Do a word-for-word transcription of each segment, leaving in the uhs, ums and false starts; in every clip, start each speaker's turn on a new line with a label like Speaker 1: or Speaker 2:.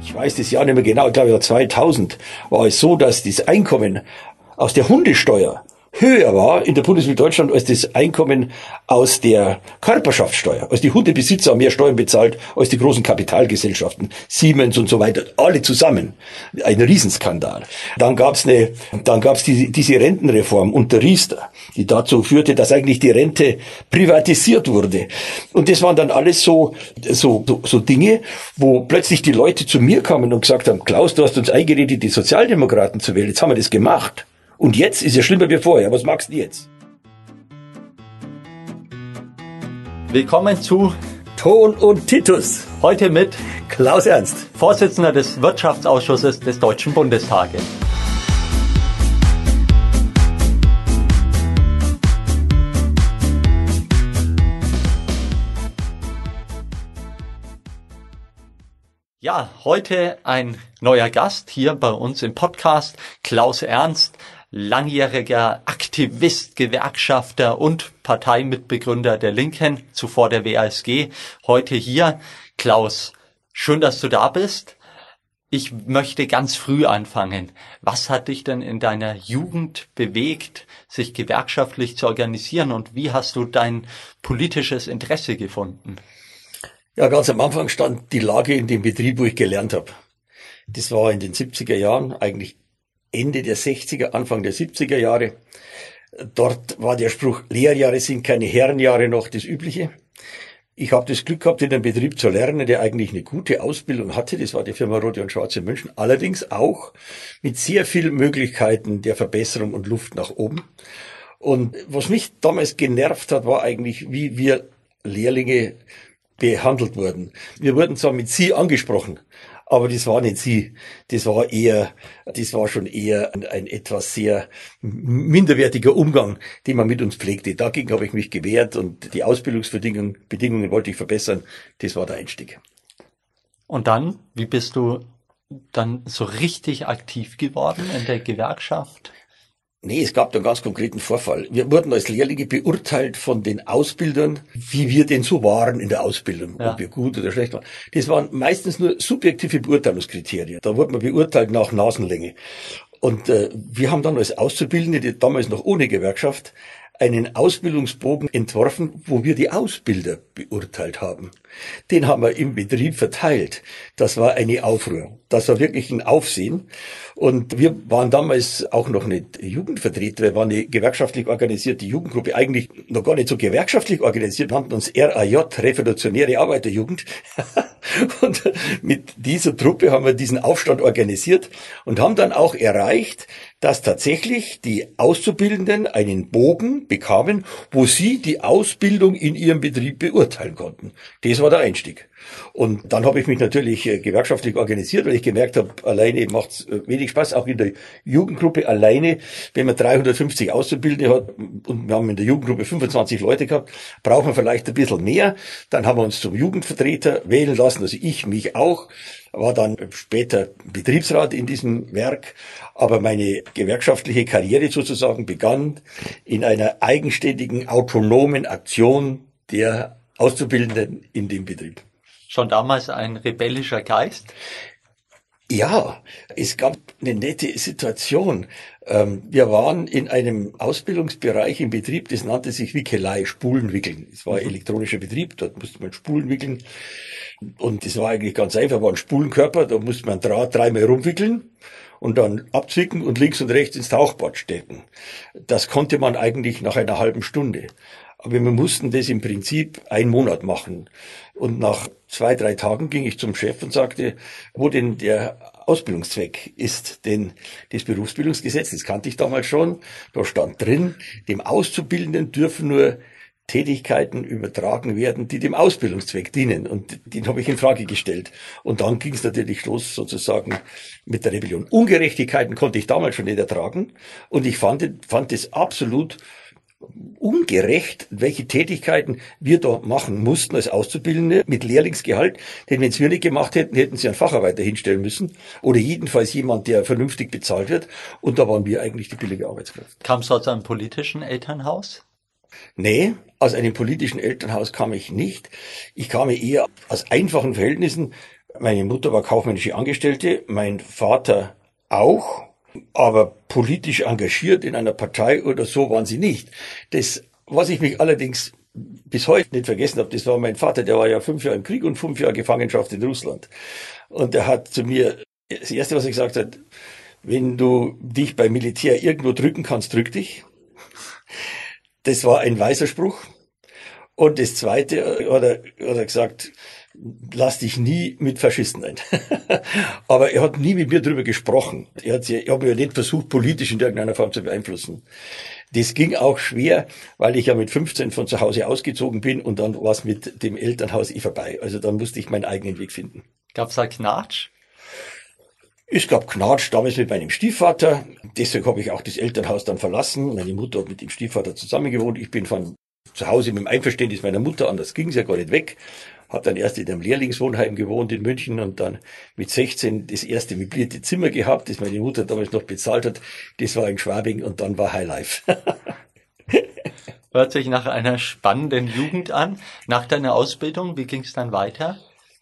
Speaker 1: ich weiß das Jahr nicht mehr genau, ich glaube ja zweitausend, war es so, dass das Einkommen aus der Hundesteuer höher war in der Bundesrepublik Deutschland als das Einkommen aus der Körperschaftssteuer. Als die Hundebesitzer haben mehr Steuern bezahlt als die großen Kapitalgesellschaften, Siemens und so weiter, alle zusammen. Ein Riesenskandal. Dann gab's eine, dann gab's diese, diese Rentenreform unter Riester, die dazu führte, dass eigentlich die Rente privatisiert wurde. Und das waren dann alles so, so, so, so Dinge, wo plötzlich die Leute zu mir kamen und gesagt haben, Klaus, du hast uns eingeredet, die Sozialdemokraten zu wählen. Jetzt haben wir das gemacht. Und jetzt ist es schlimmer wie vorher. Was magst du jetzt?
Speaker 2: Willkommen zu
Speaker 1: Ton und Titus.
Speaker 2: Heute mit
Speaker 1: Klaus Ernst,
Speaker 2: Vorsitzender des Wirtschaftsausschusses des Deutschen Bundestages. Ja, heute ein neuer Gast hier bei uns im Podcast, Klaus Ernst, langjähriger Aktivist, Gewerkschafter und Parteimitbegründer der Linken, zuvor der W A S G, heute hier. Klaus, schön, dass du da bist. Ich möchte ganz früh anfangen. Was hat dich denn in deiner Jugend bewegt, sich gewerkschaftlich zu organisieren, und wie hast du dein politisches Interesse gefunden?
Speaker 1: Ja, ganz am Anfang stand die Lage in dem Betrieb, wo ich gelernt habe. Das war in den siebziger Jahren, eigentlich Ende der sechziger, Anfang der siebziger Jahre. Dort war der Spruch, Lehrjahre sind keine Herrenjahre, noch das Übliche. Ich habe das Glück gehabt, in einem Betrieb zu lernen, der eigentlich eine gute Ausbildung hatte. Das war die Firma Rote und Schwarze in München. Allerdings auch mit sehr vielen Möglichkeiten der Verbesserung und Luft nach oben. Und was mich damals genervt hat, war eigentlich, wie wir Lehrlinge behandelt wurden. Wir wurden zwar mit Sie angesprochen, aber das war nicht Sie. Das war eher, das war schon eher ein, ein etwas sehr minderwertiger Umgang, den man mit uns pflegte. Dagegen habe ich mich gewehrt und die Ausbildungsbedingungen Bedingungen wollte ich verbessern. Das war der Einstieg.
Speaker 2: Und dann, wie bist du dann so richtig aktiv geworden in der Gewerkschaft?
Speaker 1: Nee, es gab da einen ganz konkreten Vorfall. Wir wurden als Lehrlinge beurteilt von den Ausbildern, wie wir denn so waren in der Ausbildung, ja. Ob wir gut oder schlecht waren. Das waren meistens nur subjektive Beurteilungskriterien. Da wurde man beurteilt nach Nasenlänge. Und äh, wir haben dann als Auszubildende, die damals noch ohne Gewerkschaft, einen Ausbildungsbogen entworfen, wo wir die Ausbilder beurteilt haben. Den haben wir im Betrieb verteilt. Das war eine Aufruhr. Das war wirklich ein Aufsehen. Und wir waren damals auch noch nicht Jugendvertreter. Wir waren eine gewerkschaftlich organisierte Jugendgruppe, eigentlich noch gar nicht so gewerkschaftlich organisiert. Wir nannten uns R A J, Revolutionäre Arbeiterjugend. Und mit dieser Truppe haben wir diesen Aufstand organisiert und haben dann auch erreicht, dass tatsächlich die Auszubildenden einen Bogen bekamen, wo sie die Ausbildung in ihrem Betrieb beurteilen konnten. Das war der Einstieg. Und dann habe ich mich natürlich gewerkschaftlich organisiert, weil ich gemerkt habe, alleine macht es wenig Spaß, auch in der Jugendgruppe alleine. Wenn man dreihundertfünfzig Auszubildende hat und wir haben in der Jugendgruppe fünfundzwanzig Leute gehabt, braucht man vielleicht ein bisschen mehr. Dann haben wir uns zum Jugendvertreter wählen lassen, also ich, mich auch. War dann später Betriebsrat in diesem Werk, aber meine gewerkschaftliche Karriere sozusagen begann in einer eigenständigen, autonomen Aktion der Auszubildenden in dem Betrieb.
Speaker 2: Schon damals ein rebellischer Geist?
Speaker 1: Ja, es gab eine nette Situation. Wir waren in einem Ausbildungsbereich im Betrieb, das nannte sich Wickelei, Spulen wickeln. Es war ein elektronischer Betrieb, dort musste man Spulen wickeln. Und das war eigentlich ganz einfach, war ein Spulenkörper, da musste man Draht dreimal rumwickeln und dann abzwicken und links und rechts ins Tauchbad stecken. Das konnte man eigentlich nach einer halben Stunde. Aber wir mussten das im Prinzip einen Monat machen. Und nach zwei, drei Tagen ging ich zum Chef und sagte, wo denn der Ausbildungszweck ist. Denn das Berufsbildungsgesetz, das kannte ich damals schon, da stand drin, dem Auszubildenden dürfen nur Tätigkeiten übertragen werden, die dem Ausbildungszweck dienen. Und den habe ich in Frage gestellt. Und dann ging es natürlich los sozusagen mit der Rebellion. Ungerechtigkeiten konnte ich damals schon nicht ertragen. Und ich fand, fand es absolut ungerecht, welche Tätigkeiten wir da machen mussten als Auszubildende mit Lehrlingsgehalt. Denn wenn es wir nicht gemacht hätten, hätten sie einen Facharbeiter hinstellen müssen. Oder jedenfalls jemand, der vernünftig bezahlt wird. Und da waren wir eigentlich die billige Arbeitskraft.
Speaker 2: Kamst du aus einem politischen Elternhaus?
Speaker 1: Nee, aus einem politischen Elternhaus kam ich nicht. Ich kam eher aus einfachen Verhältnissen. Meine Mutter war kaufmännische Angestellte, mein Vater auch, aber politisch engagiert in einer Partei oder so waren sie nicht. Das, was ich mich allerdings bis heute nicht vergessen habe, das war mein Vater, der war ja fünf Jahre im Krieg und fünf Jahre Gefangenschaft in Russland. Und der hat zu mir, das Erste, was er gesagt hat, wenn du dich beim Militär irgendwo drücken kannst, drück dich. Das war ein weiser Spruch. Und das Zweite hat er, hat er gesagt, lass dich nie mit Faschisten ein. Aber er hat nie mit mir darüber gesprochen. Er hat sich, ich habe mich ja nicht versucht, politisch in irgendeiner Form zu beeinflussen. Das ging auch schwer, weil ich ja mit fünfzehn von zu Hause ausgezogen bin und dann war es mit dem Elternhaus eh vorbei. Also dann musste ich meinen eigenen Weg finden.
Speaker 2: Gab's da Knatsch?
Speaker 1: Es gab Knatsch damals mit meinem Stiefvater. Deswegen habe ich auch das Elternhaus dann verlassen. Meine Mutter hat mit dem Stiefvater zusammengewohnt. Ich bin von zu Hause mit dem Einverständnis meiner Mutter, anders ging es ja gar nicht weg. Habe dann erst in einem Lehrlingswohnheim gewohnt in München und dann mit sechzehn das erste möblierte Zimmer gehabt, das meine Mutter damals noch bezahlt hat. Das war in Schwabing und dann war Highlife.
Speaker 2: Hört sich nach einer spannenden Jugend an. Nach deiner Ausbildung, wie ging es dann weiter?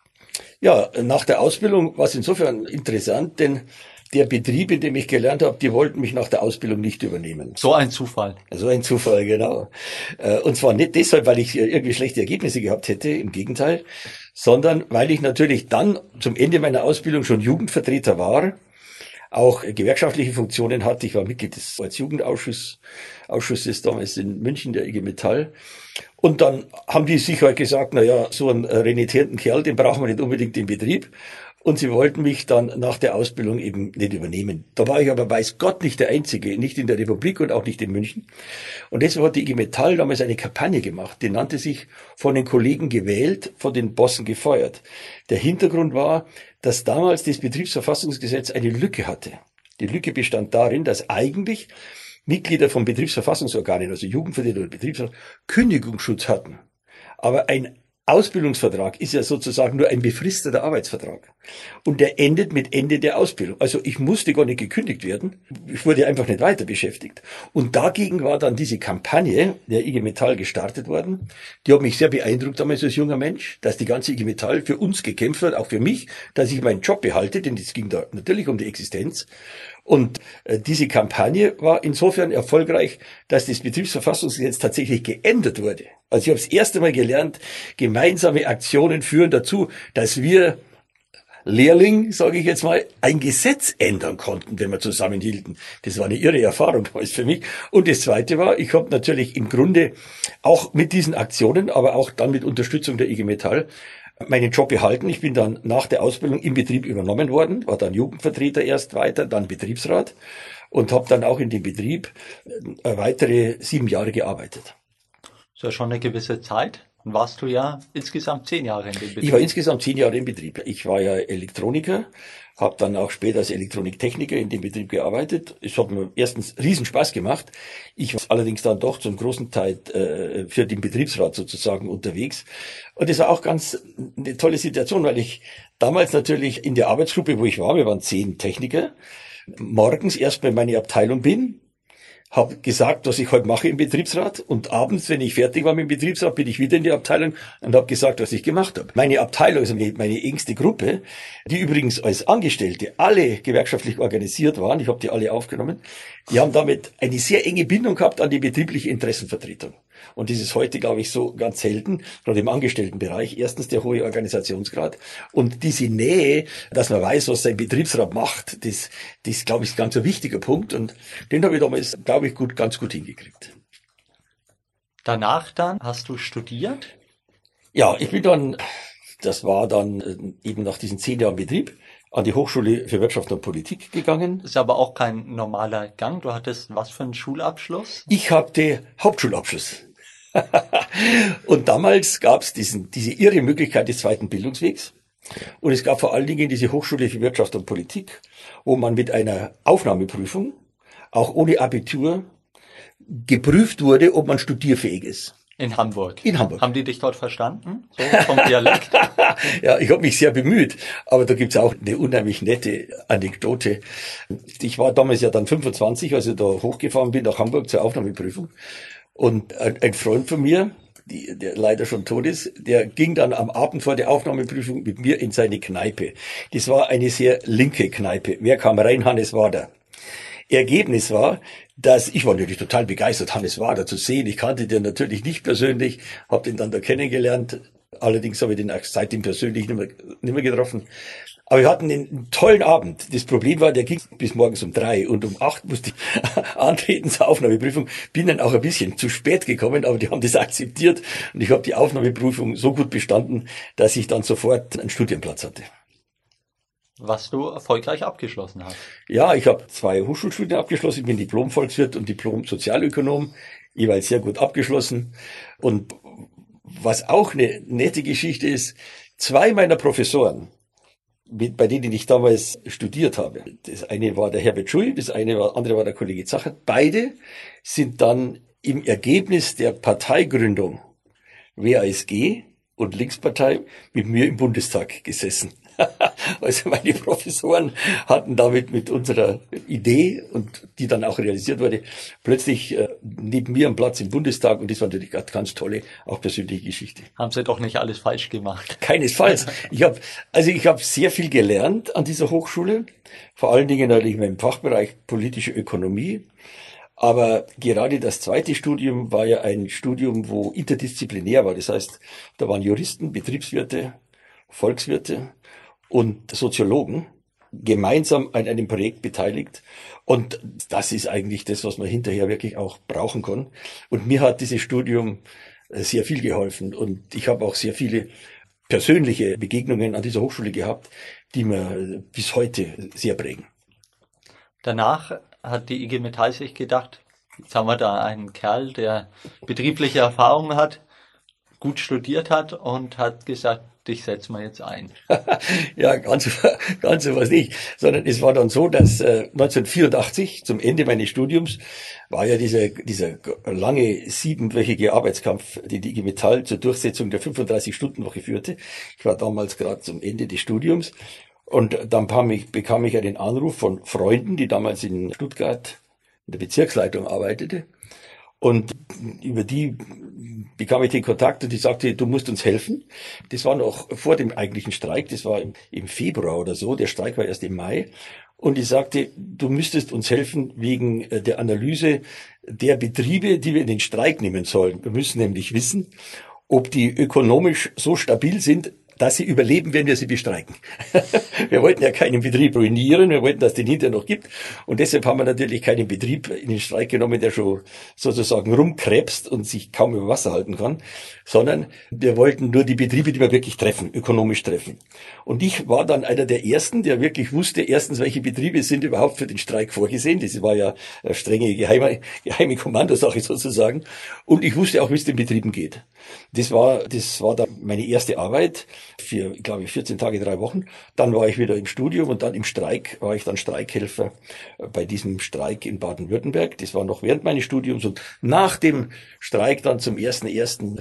Speaker 1: Ja, nach der Ausbildung war es insofern interessant, denn der Betrieb, in dem ich gelernt habe, die wollten mich nach der Ausbildung nicht übernehmen.
Speaker 2: So ein Zufall.
Speaker 1: So ein Zufall, genau. Und zwar nicht deshalb, weil ich irgendwie schlechte Ergebnisse gehabt hätte, im Gegenteil, sondern weil ich natürlich dann zum Ende meiner Ausbildung schon Jugendvertreter war, auch gewerkschaftliche Funktionen hatte. Ich war Mitglied des Jugendausschusses Ausschusses damals in München, der I G Metall. Und dann haben die sich halt gesagt, na ja, so einen renitenten Kerl, den brauchen wir nicht unbedingt im Betrieb. Und sie wollten mich dann nach der Ausbildung eben nicht übernehmen. Da war ich aber, weiß Gott, nicht der Einzige, nicht in der Republik und auch nicht in München. Und deshalb hat die I G Metall damals eine Kampagne gemacht, die nannte sich von den Kollegen gewählt, von den Bossen gefeuert. Der Hintergrund war, dass damals das Betriebsverfassungsgesetz eine Lücke hatte. Die Lücke bestand darin, dass eigentlich Mitglieder von Betriebsverfassungsorganen, also Jugendvertreter oder Betriebsrat, Kündigungsschutz hatten. Aber ein Ausbildungsvertrag ist ja sozusagen nur ein befristeter Arbeitsvertrag. Und der endet mit Ende der Ausbildung. Also ich musste gar nicht gekündigt werden. Ich wurde einfach nicht weiter beschäftigt. Und dagegen war dann diese Kampagne der I G Metall gestartet worden. Die hat mich sehr beeindruckt damals als junger Mensch, dass die ganze I G Metall für uns gekämpft hat, auch für mich, dass ich meinen Job behalte, denn es ging da natürlich um die Existenz. Und äh, diese Kampagne war insofern erfolgreich, dass das Betriebsverfassungsgesetz tatsächlich geändert wurde. Also ich habe das erste Mal gelernt, gemeinsame Aktionen führen dazu, dass wir Lehrling, sage ich jetzt mal, ein Gesetz ändern konnten, wenn wir zusammenhielten. Das war eine irre Erfahrung damals für mich. Und das Zweite war, ich habe natürlich im Grunde auch mit diesen Aktionen, aber auch dann mit Unterstützung der I G Metall meinen Job behalten. Ich bin dann nach der Ausbildung im Betrieb übernommen worden, war dann Jugendvertreter erst weiter, dann Betriebsrat und habe dann auch in dem Betrieb weitere sieben Jahre gearbeitet.
Speaker 2: Das ist ja schon eine gewisse Zeit. Dann warst du ja insgesamt zehn Jahre in dem Betrieb.
Speaker 1: Ich war insgesamt zehn Jahre im Betrieb. Ich war ja Elektroniker, habe dann auch später als Elektroniktechniker in dem Betrieb gearbeitet. Es hat mir erstens riesen Spaß gemacht. Ich war allerdings dann doch zum großen Teil äh, für den Betriebsrat sozusagen unterwegs. Und das war auch ganz eine tolle Situation, weil ich damals natürlich in der Arbeitsgruppe, wo ich war, wir waren zehn Techniker, morgens erst bei meiner Abteilung bin, habe gesagt, was ich heute mache im Betriebsrat und abends, wenn ich fertig war mit dem Betriebsrat, bin ich wieder in die Abteilung und habe gesagt, was ich gemacht habe. Meine Abteilung, also meine engste Gruppe, die übrigens als Angestellte alle gewerkschaftlich organisiert waren, ich habe die alle aufgenommen, die haben damit eine sehr enge Bindung gehabt an die betriebliche Interessenvertretung. Und das ist heute, glaube ich, so ganz selten, gerade im Angestelltenbereich. Erstens der hohe Organisationsgrad und diese Nähe, dass man weiß, was sein Betriebsrat macht, das, das glaube ich, ist ganz ein wichtiger Punkt. Und den habe ich damals, glaube ich, gut, ganz gut hingekriegt.
Speaker 2: Danach dann hast du studiert?
Speaker 1: Ja, ich bin dann, das war dann eben nach diesen zehn Jahren Betrieb, an die Hochschule für Wirtschaft und Politik gegangen.
Speaker 2: Das ist aber auch kein normaler Gang. Du hattest was für einen Schulabschluss?
Speaker 1: Ich hatte Hauptschulabschluss. Und damals gab es diesen, diese irre Möglichkeit des zweiten Bildungswegs. Und es gab vor allen Dingen diese Hochschule für Wirtschaft und Politik, wo man mit einer Aufnahmeprüfung, auch ohne Abitur, geprüft wurde, ob man studierfähig ist.
Speaker 2: In Hamburg?
Speaker 1: In Hamburg.
Speaker 2: Haben die dich dort verstanden? So vom Dialekt?
Speaker 1: Ja, ich habe mich sehr bemüht, aber da gibt's auch eine unheimlich nette Anekdote. Ich war damals ja dann fünfundzwanzig, als ich da hochgefahren bin nach Hamburg zur Aufnahmeprüfung. Und ein Freund von mir, die, der leider schon tot ist, der ging dann am Abend vor der Aufnahmeprüfung mit mir in seine Kneipe. Das war eine sehr linke Kneipe. Wer kam rein? Hannes Wader. Ergebnis war, dass ich war natürlich total begeistert, Hannes Wader zu sehen. Ich kannte den natürlich nicht persönlich, habe den dann da kennengelernt. Allerdings habe ich den auch seitdem persönlich nicht mehr, nicht mehr getroffen. Aber wir hatten einen tollen Abend. Das Problem war, der ging bis morgens um drei und um acht musste ich antreten zur Aufnahmeprüfung. Bin dann auch ein bisschen zu spät gekommen, aber die haben das akzeptiert und ich habe die Aufnahmeprüfung so gut bestanden, dass ich dann sofort einen Studienplatz hatte.
Speaker 2: Was du erfolgreich abgeschlossen hast.
Speaker 1: Ja, ich habe zwei Hochschulstudien abgeschlossen. Ich bin Diplom-Volkswirt und Diplom-Sozialökonom, jeweils sehr gut abgeschlossen. Und was auch eine nette Geschichte ist, zwei meiner Professoren, mit, bei denen ich damals studiert habe, das eine war der Herbert Schui, das eine war, andere war der Kollege Zacher, beide sind dann im Ergebnis der Parteigründung W A S G und Linkspartei mit mir im Bundestag gesessen. Also meine Professoren hatten damit mit unserer Idee, und die dann auch realisiert wurde, plötzlich äh, neben mir am Platz im Bundestag, und das war natürlich eine ganz tolle, auch persönliche Geschichte.
Speaker 2: Haben Sie doch nicht alles falsch gemacht?
Speaker 1: Keinesfalls. Ich habe also ich habe sehr viel gelernt an dieser Hochschule, vor allen Dingen natürlich im Fachbereich politische Ökonomie. Aber gerade das zweite Studium war ja ein Studium, wo interdisziplinär war. Das heißt, da waren Juristen, Betriebswirte, Volkswirte und Soziologen gemeinsam an einem Projekt beteiligt. Und das ist eigentlich das, was man hinterher wirklich auch brauchen kann. Und mir hat dieses Studium sehr viel geholfen. Und ich habe auch sehr viele persönliche Begegnungen an dieser Hochschule gehabt, die mir bis heute sehr prägen.
Speaker 2: Danach hat die I G Metall sich gedacht, jetzt haben wir da einen Kerl, der betriebliche Erfahrung hat, gut studiert hat und hat gesagt, dich setzen wir jetzt ein.
Speaker 1: Ja, ganz, ganz so was nicht. Sondern es war dann so, dass äh, neunzehnhundertvierundachtzig, zum Ende meines Studiums, war ja dieser, dieser lange siebenwöchige Arbeitskampf, den die I G Metall zur Durchsetzung der fünfunddreißig-Stunden-Woche führte. Ich war damals gerade zum Ende des Studiums. Und dann bekam ich, bekam ich einen Anruf von Freunden, die damals in Stuttgart in der Bezirksleitung arbeitete. Und über die bekam ich den Kontakt und die sagte, du musst uns helfen. Das war noch vor dem eigentlichen Streik, das war im, im Februar oder so, der Streik war erst im Mai. Und die sagte, du müsstest uns helfen wegen der Analyse der Betriebe, die wir in den Streik nehmen sollen. Wir müssen nämlich wissen, ob die ökonomisch so stabil sind, dass sie überleben, wenn wir sie bestreiken. Wir wollten ja keinen Betrieb ruinieren, wir wollten, dass es den hinterher noch gibt. Und deshalb haben wir natürlich keinen Betrieb in den Streik genommen, der schon sozusagen rumkrebst und sich kaum über Wasser halten kann, sondern wir wollten nur die Betriebe, die wir wirklich treffen, ökonomisch treffen. Und ich war dann einer der Ersten, der wirklich wusste, erstens, welche Betriebe sind überhaupt für den Streik vorgesehen. Das war ja eine strenge geheime, geheime Kommandosache sozusagen. Und ich wusste auch, wie es den Betrieben geht. Das war, das war dann meine erste Arbeit für, glaube ich, vierzehn Tage, drei Wochen. Dann war ich wieder im Studium und dann im Streik war ich dann Streikhelfer bei diesem Streik in Baden-Württemberg. Das war noch während meines Studiums und nach dem Streik dann zum ersten ersten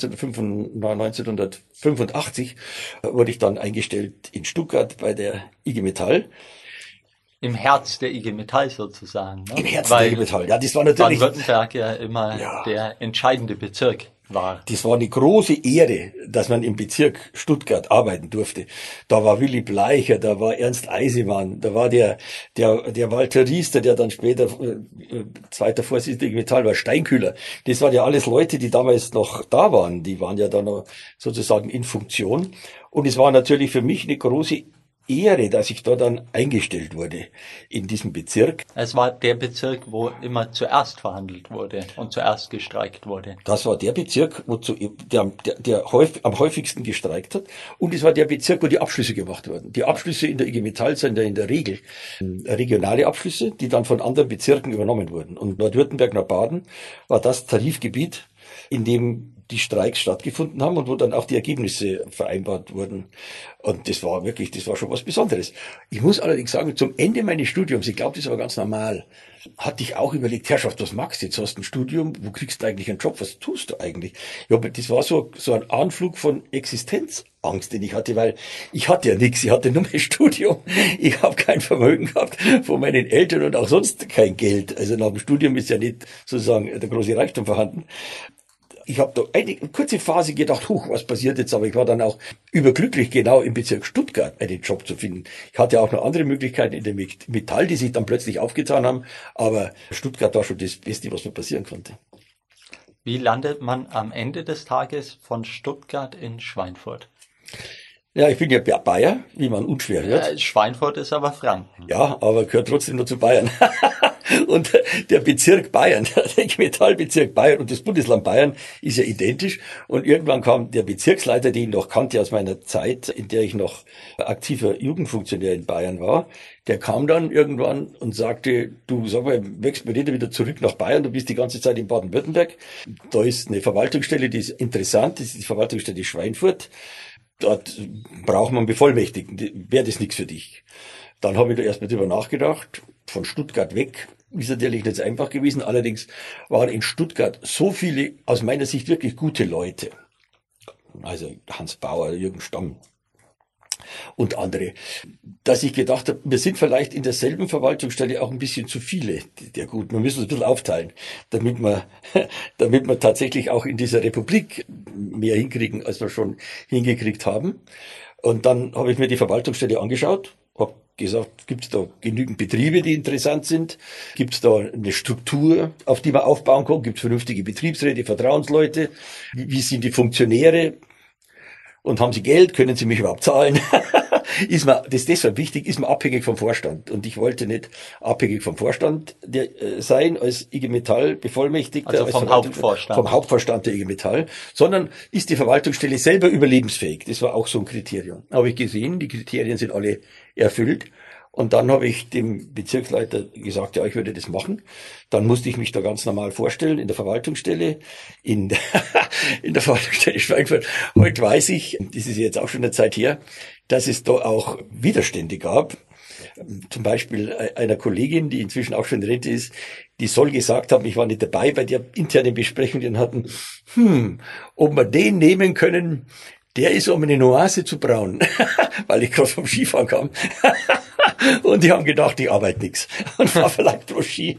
Speaker 1: neunzehnhundertfünfundachtzig wurde ich dann eingestellt in Stuttgart bei der I G Metall.
Speaker 2: Im Herz der I G Metall sozusagen. Ne?
Speaker 1: Im Herzen
Speaker 2: Weil
Speaker 1: der I G Metall, ja, das war natürlich
Speaker 2: Baden-Württemberg ja immer
Speaker 1: ja.
Speaker 2: der entscheidende Bezirk war.
Speaker 1: Das war eine große Ehre, dass man im Bezirk Stuttgart arbeiten durfte. Da war Willy Bleicher, da war Ernst Eisemann, da war der der der Walter Riester, der dann später äh, zweiter Vorsitzender der Metall war, Steinkühler. Das waren ja alles Leute, die damals noch da waren. Die waren ja dann noch sozusagen in Funktion. Und es war natürlich für mich eine große Ehre, dass ich da dann eingestellt wurde in diesem Bezirk.
Speaker 2: Es war der Bezirk, wo immer zuerst verhandelt wurde und zuerst gestreikt wurde.
Speaker 1: Das war der Bezirk, wo zu, der, der, der häufig, am häufigsten gestreikt hat. Und es war der Bezirk, wo die Abschlüsse gemacht wurden. Die Abschlüsse in der I G Metall sind ja in der Regel regionale Abschlüsse, die dann von anderen Bezirken übernommen wurden. Und Nordwürttemberg nach Baden war das Tarifgebiet, in dem die Streiks stattgefunden haben und wo dann auch die Ergebnisse vereinbart wurden. Und das war wirklich, das war schon was Besonderes. Ich muss allerdings sagen, zum Ende meines Studiums, ich glaube, das war ganz normal, hatte ich auch überlegt, Herrschaft, was magst du jetzt? Hast du ein Studium, wo kriegst du eigentlich einen Job? Was tust du eigentlich? Ja, aber das war so, so ein Anflug von Existenzangst, den ich hatte, weil ich hatte ja nichts, ich hatte nur mein Studium. Ich habe kein Vermögen gehabt von meinen Eltern und auch sonst kein Geld. Also nach dem Studium ist ja nicht sozusagen der große Reichtum vorhanden. Ich habe da eine, eine kurze Phase gedacht, huch, was passiert jetzt? Aber ich war dann auch überglücklich, genau im Bezirk Stuttgart einen Job zu finden. Ich hatte auch noch andere Möglichkeiten in der Metall, die sich dann plötzlich aufgetan haben. Aber Stuttgart war schon das Beste, was mir passieren konnte.
Speaker 2: Wie landet man am Ende des Tages von Stuttgart in Schweinfurt?
Speaker 1: Ja, ich bin ja Bayer, wie man unschwer hört.
Speaker 2: Ja, Schweinfurt ist aber Franken.
Speaker 1: Ja, aber gehört trotzdem nur zu Bayern. Und der Bezirk Bayern, der I G Metall-Bezirk Bayern und das Bundesland Bayern ist ja identisch. Und irgendwann kam der Bezirksleiter, den ich noch kannte aus meiner Zeit, in der ich noch aktiver Jugendfunktionär in Bayern war, der kam dann irgendwann und sagte, du, sag mal, wächst mir nicht wieder zurück nach Bayern, du bist die ganze Zeit in Baden-Württemberg. Da ist eine Verwaltungsstelle, die ist interessant, das ist die Verwaltungsstelle Schweinfurt. Dort braucht man Bevollmächtigten, wäre das nichts für dich. Dann habe ich da erstmal drüber nachgedacht, von Stuttgart weg ist natürlich nicht einfach gewesen, allerdings waren in Stuttgart so viele, aus meiner Sicht wirklich gute Leute, also Hans Bauer, Jürgen Stamm und andere, dass ich gedacht habe, wir sind vielleicht in derselben Verwaltungsstelle auch ein bisschen zu viele der Guten. Wir müssen uns ein bisschen aufteilen, damit wir, damit wir tatsächlich auch in dieser Republik mehr hinkriegen, als wir schon hingekriegt haben. Und dann habe ich mir die Verwaltungsstelle angeschaut, habe gesagt, gibt es da genügend Betriebe, die interessant sind? Gibt es da eine Struktur, auf die man aufbauen kann? Gibt es vernünftige Betriebsräte, Vertrauensleute? Wie, wie sind die Funktionäre? Und haben sie Geld? Können sie mich überhaupt zahlen? Ist mir, das ist deshalb wichtig, ist man abhängig vom Vorstand. Und ich wollte nicht abhängig vom Vorstand der, äh, sein, als I G Metall Bevollmächtigter.
Speaker 2: Also vom Hauptvorstand.
Speaker 1: Vom Hauptvorstand der I G Metall. Sondern ist die Verwaltungsstelle selber überlebensfähig. Das war auch so ein Kriterium. Habe ich gesehen, die Kriterien sind alle erfüllt. Und dann habe ich dem Bezirksleiter gesagt, ja, ich würde das machen. Dann musste ich mich da ganz normal vorstellen in der Verwaltungsstelle, in der, in der Verwaltungsstelle Schweinfurt. Heute weiß ich, das ist jetzt auch schon eine Zeit her, dass es da auch Widerstände gab. Zum Beispiel einer Kollegin, die inzwischen auch schon in Rente ist, die soll gesagt haben, ich war nicht dabei bei der internen Besprechung, die hatten, hm, ob wir den nehmen können, der ist um eine Nuance zu braun, weil ich gerade vom Skifahren kam. Und die haben gedacht, ich arbeite nichts und war vielleicht pro Ski.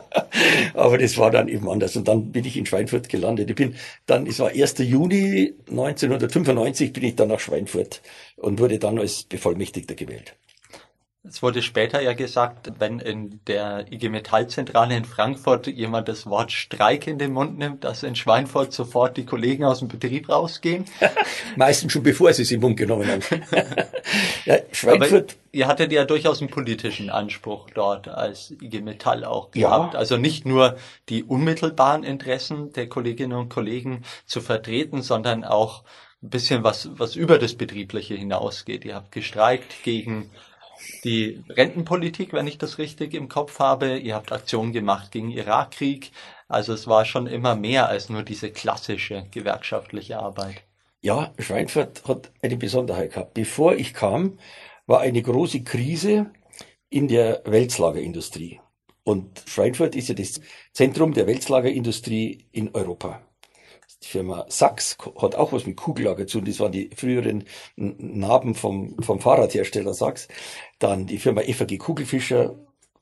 Speaker 1: Aber das war dann eben anders. Und dann bin ich in Schweinfurt gelandet. Ich bin dann, es war erster Juni neunzehnhundertfünfundneunzig, bin ich dann nach Schweinfurt und wurde dann als Bevollmächtigter gewählt.
Speaker 2: Es wurde später ja gesagt, wenn in der I G Metall-Zentrale in Frankfurt jemand das Wort Streik in den Mund nimmt, dass in Schweinfurt sofort die Kollegen aus dem Betrieb rausgehen.
Speaker 1: Meistens schon bevor sie es im Mund genommen haben. Ja, Schweinfurt.
Speaker 2: Aber ihr hattet ja durchaus einen politischen Anspruch dort als I G Metall auch gehabt. Ja. Also nicht nur die unmittelbaren Interessen der Kolleginnen und Kollegen zu vertreten, sondern auch ein bisschen was, was über das Betriebliche hinausgeht. Ihr habt gestreikt gegen die Rentenpolitik, wenn ich das richtig im Kopf habe. Ihr habt Aktionen gemacht gegen Irakkrieg. Also es war schon immer mehr als nur diese klassische gewerkschaftliche Arbeit.
Speaker 1: Ja, Schweinfurt hat eine Besonderheit gehabt. Bevor ich kam, war eine große Krise in der Wälzlagerindustrie. Und Schweinfurt ist ja das Zentrum der Wälzlagerindustrie in Europa. Die Firma Sachs hat auch was mit Kugellager zu tun. Das waren die früheren Narben vom, vom Fahrradhersteller Sachs. Dann die Firma F A G Kugelfischer,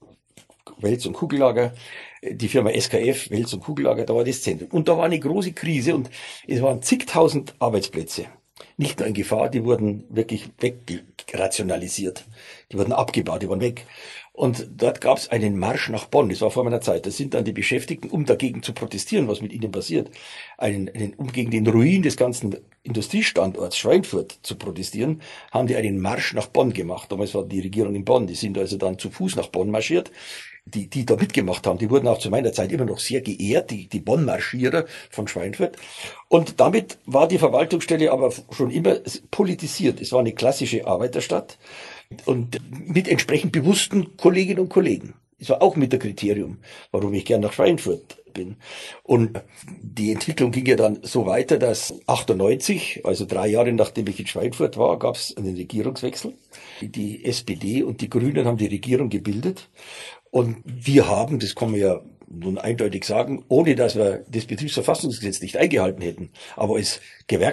Speaker 1: Wälz- und Kugellager. Die Firma S K F, Wälz- und Kugellager, da war das Zentrum. Und da war eine große Krise und es waren zigtausend Arbeitsplätze. Nicht nur in Gefahr, die wurden wirklich wegrationalisiert. Die wurden abgebaut, die waren weg. Und dort gab es einen Marsch nach Bonn, das war vor meiner Zeit. Das sind dann die Beschäftigten, um dagegen zu protestieren, was mit ihnen passiert, einen, einen, um gegen den Ruin des ganzen Industriestandorts Schweinfurt zu protestieren, haben die einen Marsch nach Bonn gemacht. Damals war die Regierung in Bonn, die sind also dann zu Fuß nach Bonn marschiert. Die, die da mitgemacht haben, die wurden auch zu meiner Zeit immer noch sehr geehrt, die, die Bonn-Marschierer von Schweinfurt. Und damit war die Verwaltungsstelle aber schon immer politisiert. Es war eine klassische Arbeiterstadt und mit entsprechend bewussten Kolleginnen und Kollegen. Das war auch mit der Kriterium, warum ich gern nach Schweinfurt bin. Und die Entwicklung ging ja dann so weiter, dass achtundneunzig, also drei Jahre nachdem ich in Schweinfurt war, gab es einen Regierungswechsel. Die S P D und die Grünen haben die Regierung gebildet. Und wir haben, das kann man ja nun eindeutig sagen, ohne dass wir das Betriebsverfassungsgesetz nicht eingehalten hätten, aber als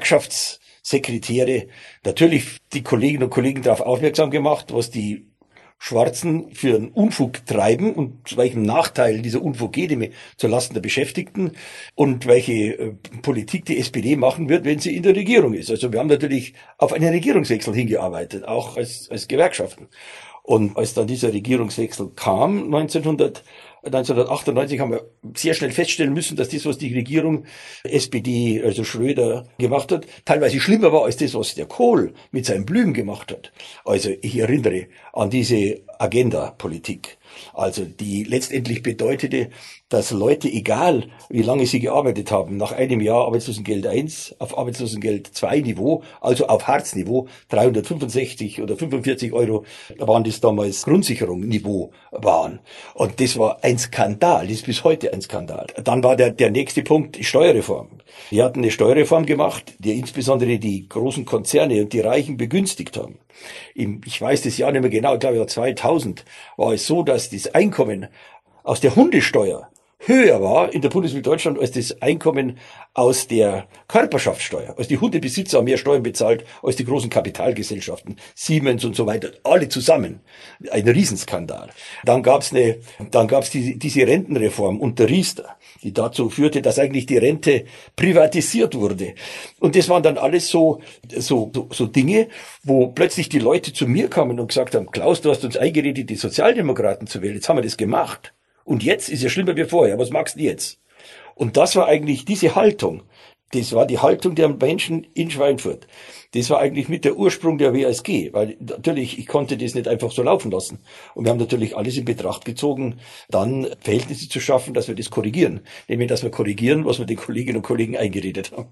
Speaker 1: Gewerkschaftssekretäre natürlich die Kolleginnen und Kollegen darauf aufmerksam gemacht, was die Schwarzen für einen Unfug treiben und zu welchem Nachteil dieser Unfug geht, nämlich zulasten der Beschäftigten, und welche äh, Politik die S P D machen wird, wenn sie in der Regierung ist. Also wir haben natürlich auf einen Regierungswechsel hingearbeitet, auch als, als Gewerkschaften. Und als dann dieser Regierungswechsel kam, neunzehnhundert neunzehnhundertachtundneunzig, haben wir sehr schnell feststellen müssen, dass das, was die Regierung S P D, also Schröder, gemacht hat, teilweise schlimmer war als das, was der Kohl mit seinen Blühen gemacht hat. Also ich erinnere an diese Agenda-Politik, also die letztendlich bedeutete, dass Leute, egal wie lange sie gearbeitet haben, nach einem Jahr Arbeitslosengeld eins auf Arbeitslosengeld zwei Niveau, also auf Hartz-Niveau, dreihundertfünfundsechzig oder fünfundvierzig Euro waren das damals Grundsicherung-Niveau waren. Und das war ein Skandal, das ist bis heute ein Skandal. Dann war der, der nächste Punkt die Steuerreform. Wir hatten eine Steuerreform gemacht, die insbesondere die großen Konzerne und die Reichen begünstigt haben. Im, ich weiß das Jahr nicht mehr genau, ich glaube zweitausend war es so, dass das Einkommen aus der Hundesteuer höher war in der Bundesrepublik Deutschland als das Einkommen aus der Körperschaftssteuer. Also die Hundebesitzer haben mehr Steuern bezahlt als die großen Kapitalgesellschaften, Siemens und so weiter, alle zusammen. Ein Riesenskandal. Dann gab's eine, dann gab's die, diese Rentenreform unter Riester, die dazu führte, dass eigentlich die Rente privatisiert wurde. Und das waren dann alles so, so, so, so Dinge, wo plötzlich die Leute zu mir kamen und gesagt haben, Klaus, du hast uns eingeredet, die Sozialdemokraten zu wählen. Jetzt haben wir das gemacht. Und jetzt ist ja schlimmer wie vorher. Was machst du jetzt? Und das war eigentlich diese Haltung. Das war die Haltung der Menschen in Schweinfurt. Das war eigentlich mit der Ursprung der W A S G. Weil natürlich, ich konnte das nicht einfach so laufen lassen. Und wir haben natürlich alles in Betracht gezogen, dann Verhältnisse zu schaffen, dass wir das korrigieren. Nämlich, dass wir korrigieren, was wir den Kolleginnen und Kollegen eingeredet haben.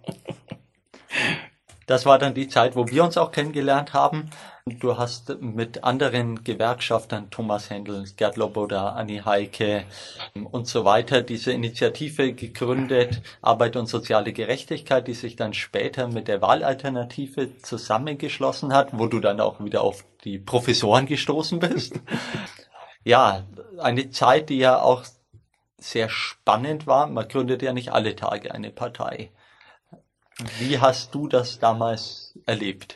Speaker 2: Das war dann die Zeit, wo wir uns auch kennengelernt haben. Du hast mit anderen Gewerkschaftern, Thomas Händel, Gerd Loboda, Anni Heike und so weiter, diese Initiative gegründet, Arbeit und soziale Gerechtigkeit, die sich dann später mit der Wahlalternative zusammengeschlossen hat, wo du dann auch wieder auf die Professoren gestoßen bist. Ja, eine Zeit, die ja auch sehr spannend war. Man gründet ja nicht alle Tage eine Partei. Wie hast du das damals erlebt?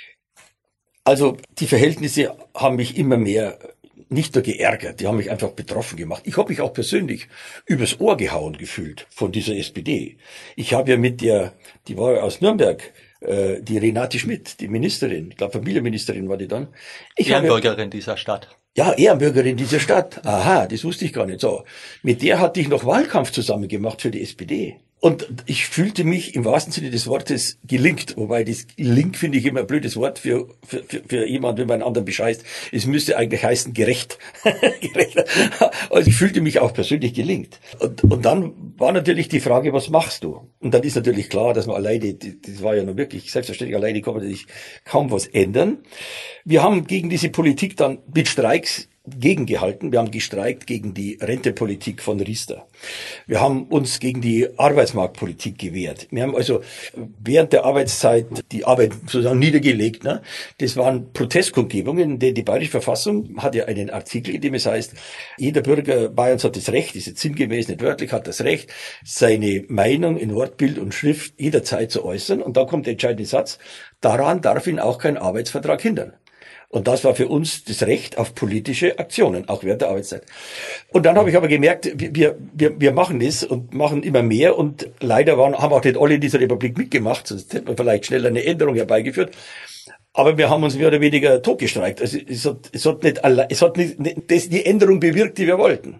Speaker 1: Also die Verhältnisse haben mich immer mehr nicht nur geärgert, die haben mich einfach betroffen gemacht. Ich habe mich auch persönlich übers Ohr gehauen gefühlt von dieser S P D. Ich habe ja mit der, die war ja aus Nürnberg, äh, die Renate Schmidt, die Ministerin, ich glaube Familienministerin war die dann. Ich
Speaker 2: Ehrenbürgerin dieser Stadt.
Speaker 1: Ja, Ehrenbürgerin dieser Stadt. Aha, das wusste ich gar nicht. So, mit der hatte ich noch Wahlkampf zusammen gemacht für die S P D. Und ich fühlte mich im wahrsten Sinne des Wortes gelingt, wobei das Link finde ich immer ein blödes Wort für, für, für, für jemanden, wenn man einen anderen bescheißt. Es müsste eigentlich heißen gerecht. gerecht. Also ich fühlte mich auch persönlich gelingt. Und, und dann war natürlich die Frage, was machst du? Und dann ist natürlich klar, dass man alleine, das war ja nur wirklich selbstverständlich, alleine kann man natürlich kaum was ändern. Wir haben gegen diese Politik dann mit Streiks gegengehalten. Wir haben gestreikt gegen die Rentenpolitik von Riester. Wir haben uns gegen die Arbeitsmarktpolitik gewehrt. Wir haben also während der Arbeitszeit die Arbeit sozusagen niedergelegt. Ne? Das waren Protestkundgebungen, denn die Bayerische Verfassung hat ja einen Artikel, in dem es heißt, jeder Bürger Bayerns hat das Recht, ist jetzt sinngemäß, nicht wörtlich, hat das Recht, seine Meinung in Wort, Bild und Schrift jederzeit zu äußern. Und da kommt der entscheidende Satz, daran darf ihn auch kein Arbeitsvertrag hindern. Und das war für uns das Recht auf politische Aktionen, auch während der Arbeitszeit. Und dann habe ich aber gemerkt, wir, wir, wir machen das und machen immer mehr. Und leider waren, haben auch nicht alle in dieser Republik mitgemacht, sonst hätte man vielleicht schnell eine Änderung herbeigeführt. Aber wir haben uns mehr oder weniger totgestreikt. Also es hat, es hat nicht, es hat nicht, das, die Änderung bewirkt, die wir wollten.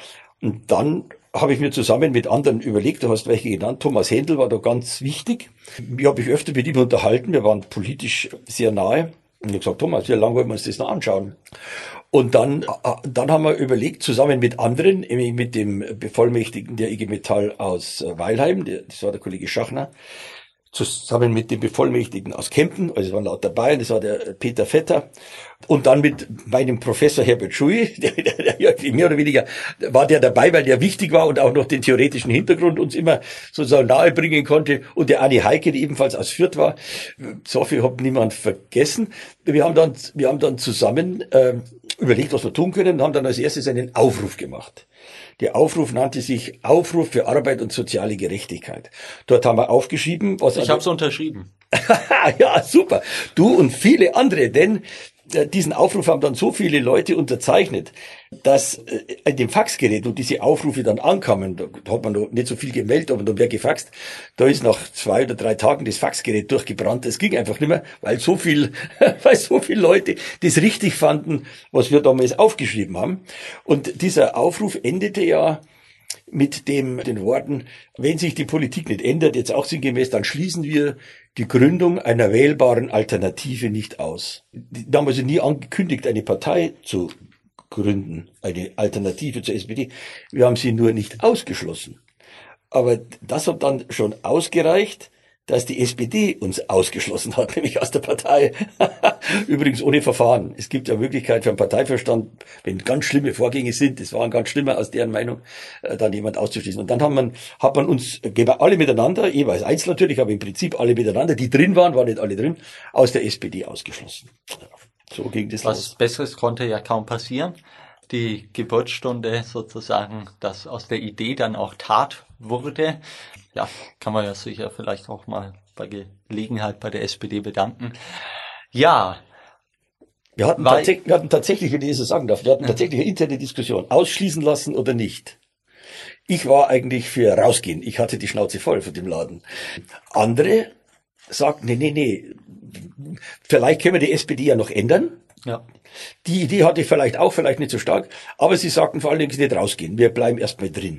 Speaker 1: Und dann habe ich mir zusammen mit anderen überlegt, du hast welche genannt, Thomas Händel war da ganz wichtig. Ich habe mich öfter mit ihm unterhalten, wir waren politisch sehr nahe. Und ich habe gesagt, Thomas, wie lange wollen wir uns das noch anschauen? Und dann, dann haben wir überlegt, zusammen mit anderen, nämlich mit dem Bevollmächtigten der I G Metall aus Weilheim, das war der Kollege Schachner, zusammen mit dem Bevollmächtigten aus Kempten, also es waren lauter Bayern, das war der Peter Vetter, und dann mit meinem Professor Herbert Schui, der, der, der, mehr oder weniger war der dabei, weil der wichtig war und auch noch den theoretischen Hintergrund uns immer sozusagen nahebringen konnte, und der Anni Heike, die ebenfalls aus Fürth war. So viel hat niemand vergessen. Wir haben dann, wir haben dann zusammen äh, überlegt, was wir tun können, und haben dann als erstes einen Aufruf gemacht. Der Aufruf nannte sich Aufruf für Arbeit und soziale Gerechtigkeit. Dort haben wir aufgeschrieben, was...
Speaker 2: Ich habe es unterschrieben.
Speaker 1: Ja, super. Du und viele andere, denn diesen Aufruf haben dann so viele Leute unterzeichnet, dass in dem Faxgerät, wo diese Aufrufe dann ankamen, da hat man noch nicht so viel gemeldet, aber dann wäre gefaxt, da ist nach zwei oder drei Tagen das Faxgerät durchgebrannt. Es ging einfach nicht mehr, weil so viel, weil so viele Leute das richtig fanden, was wir damals aufgeschrieben haben. Und dieser Aufruf endete ja mit dem, den Worten, wenn sich die Politik nicht ändert, jetzt auch sinngemäß, dann schließen wir die Gründung einer wählbaren Alternative nicht aus. Die haben also nie angekündigt, eine Partei zu gründen, eine Alternative zur S P D. Wir haben sie nur nicht ausgeschlossen. Aber das hat dann schon ausgereicht, dass die S P D uns ausgeschlossen hat, nämlich aus der Partei. Übrigens ohne Verfahren. Es gibt ja Möglichkeit für einen Parteiverstand, wenn ganz schlimme Vorgänge sind, das waren ganz schlimme aus deren Meinung, dann jemand auszuschließen. Und dann hat man, hat man uns alle miteinander, jeweils eins natürlich, aber im Prinzip alle miteinander, die drin waren, waren nicht alle drin, aus der S P D ausgeschlossen. So ging das
Speaker 2: Was
Speaker 1: los.
Speaker 2: Besseres konnte ja kaum passieren. Die Geburtsstunde sozusagen, dass aus der Idee dann auch Tat wurde. Ja, kann man ja sicher vielleicht auch mal bei Gelegenheit bei der S P D bedanken. Ja.
Speaker 1: Wir hatten,
Speaker 2: weil,
Speaker 1: tatsächlich, wir hatten tatsächlich, wenn ich das so sagen darf, wir hatten tatsächlich eine interne Diskussion. Ausschließen lassen oder nicht. Ich war eigentlich für rausgehen. Ich hatte die Schnauze voll von dem Laden. Andere sagten, nee, nee, nee, vielleicht können wir die S P D ja noch ändern.
Speaker 2: Ja.
Speaker 1: Die Idee hatte ich vielleicht auch, vielleicht nicht so stark, aber sie sagten vor allen Dingen nicht rausgehen. Wir bleiben erstmal drin.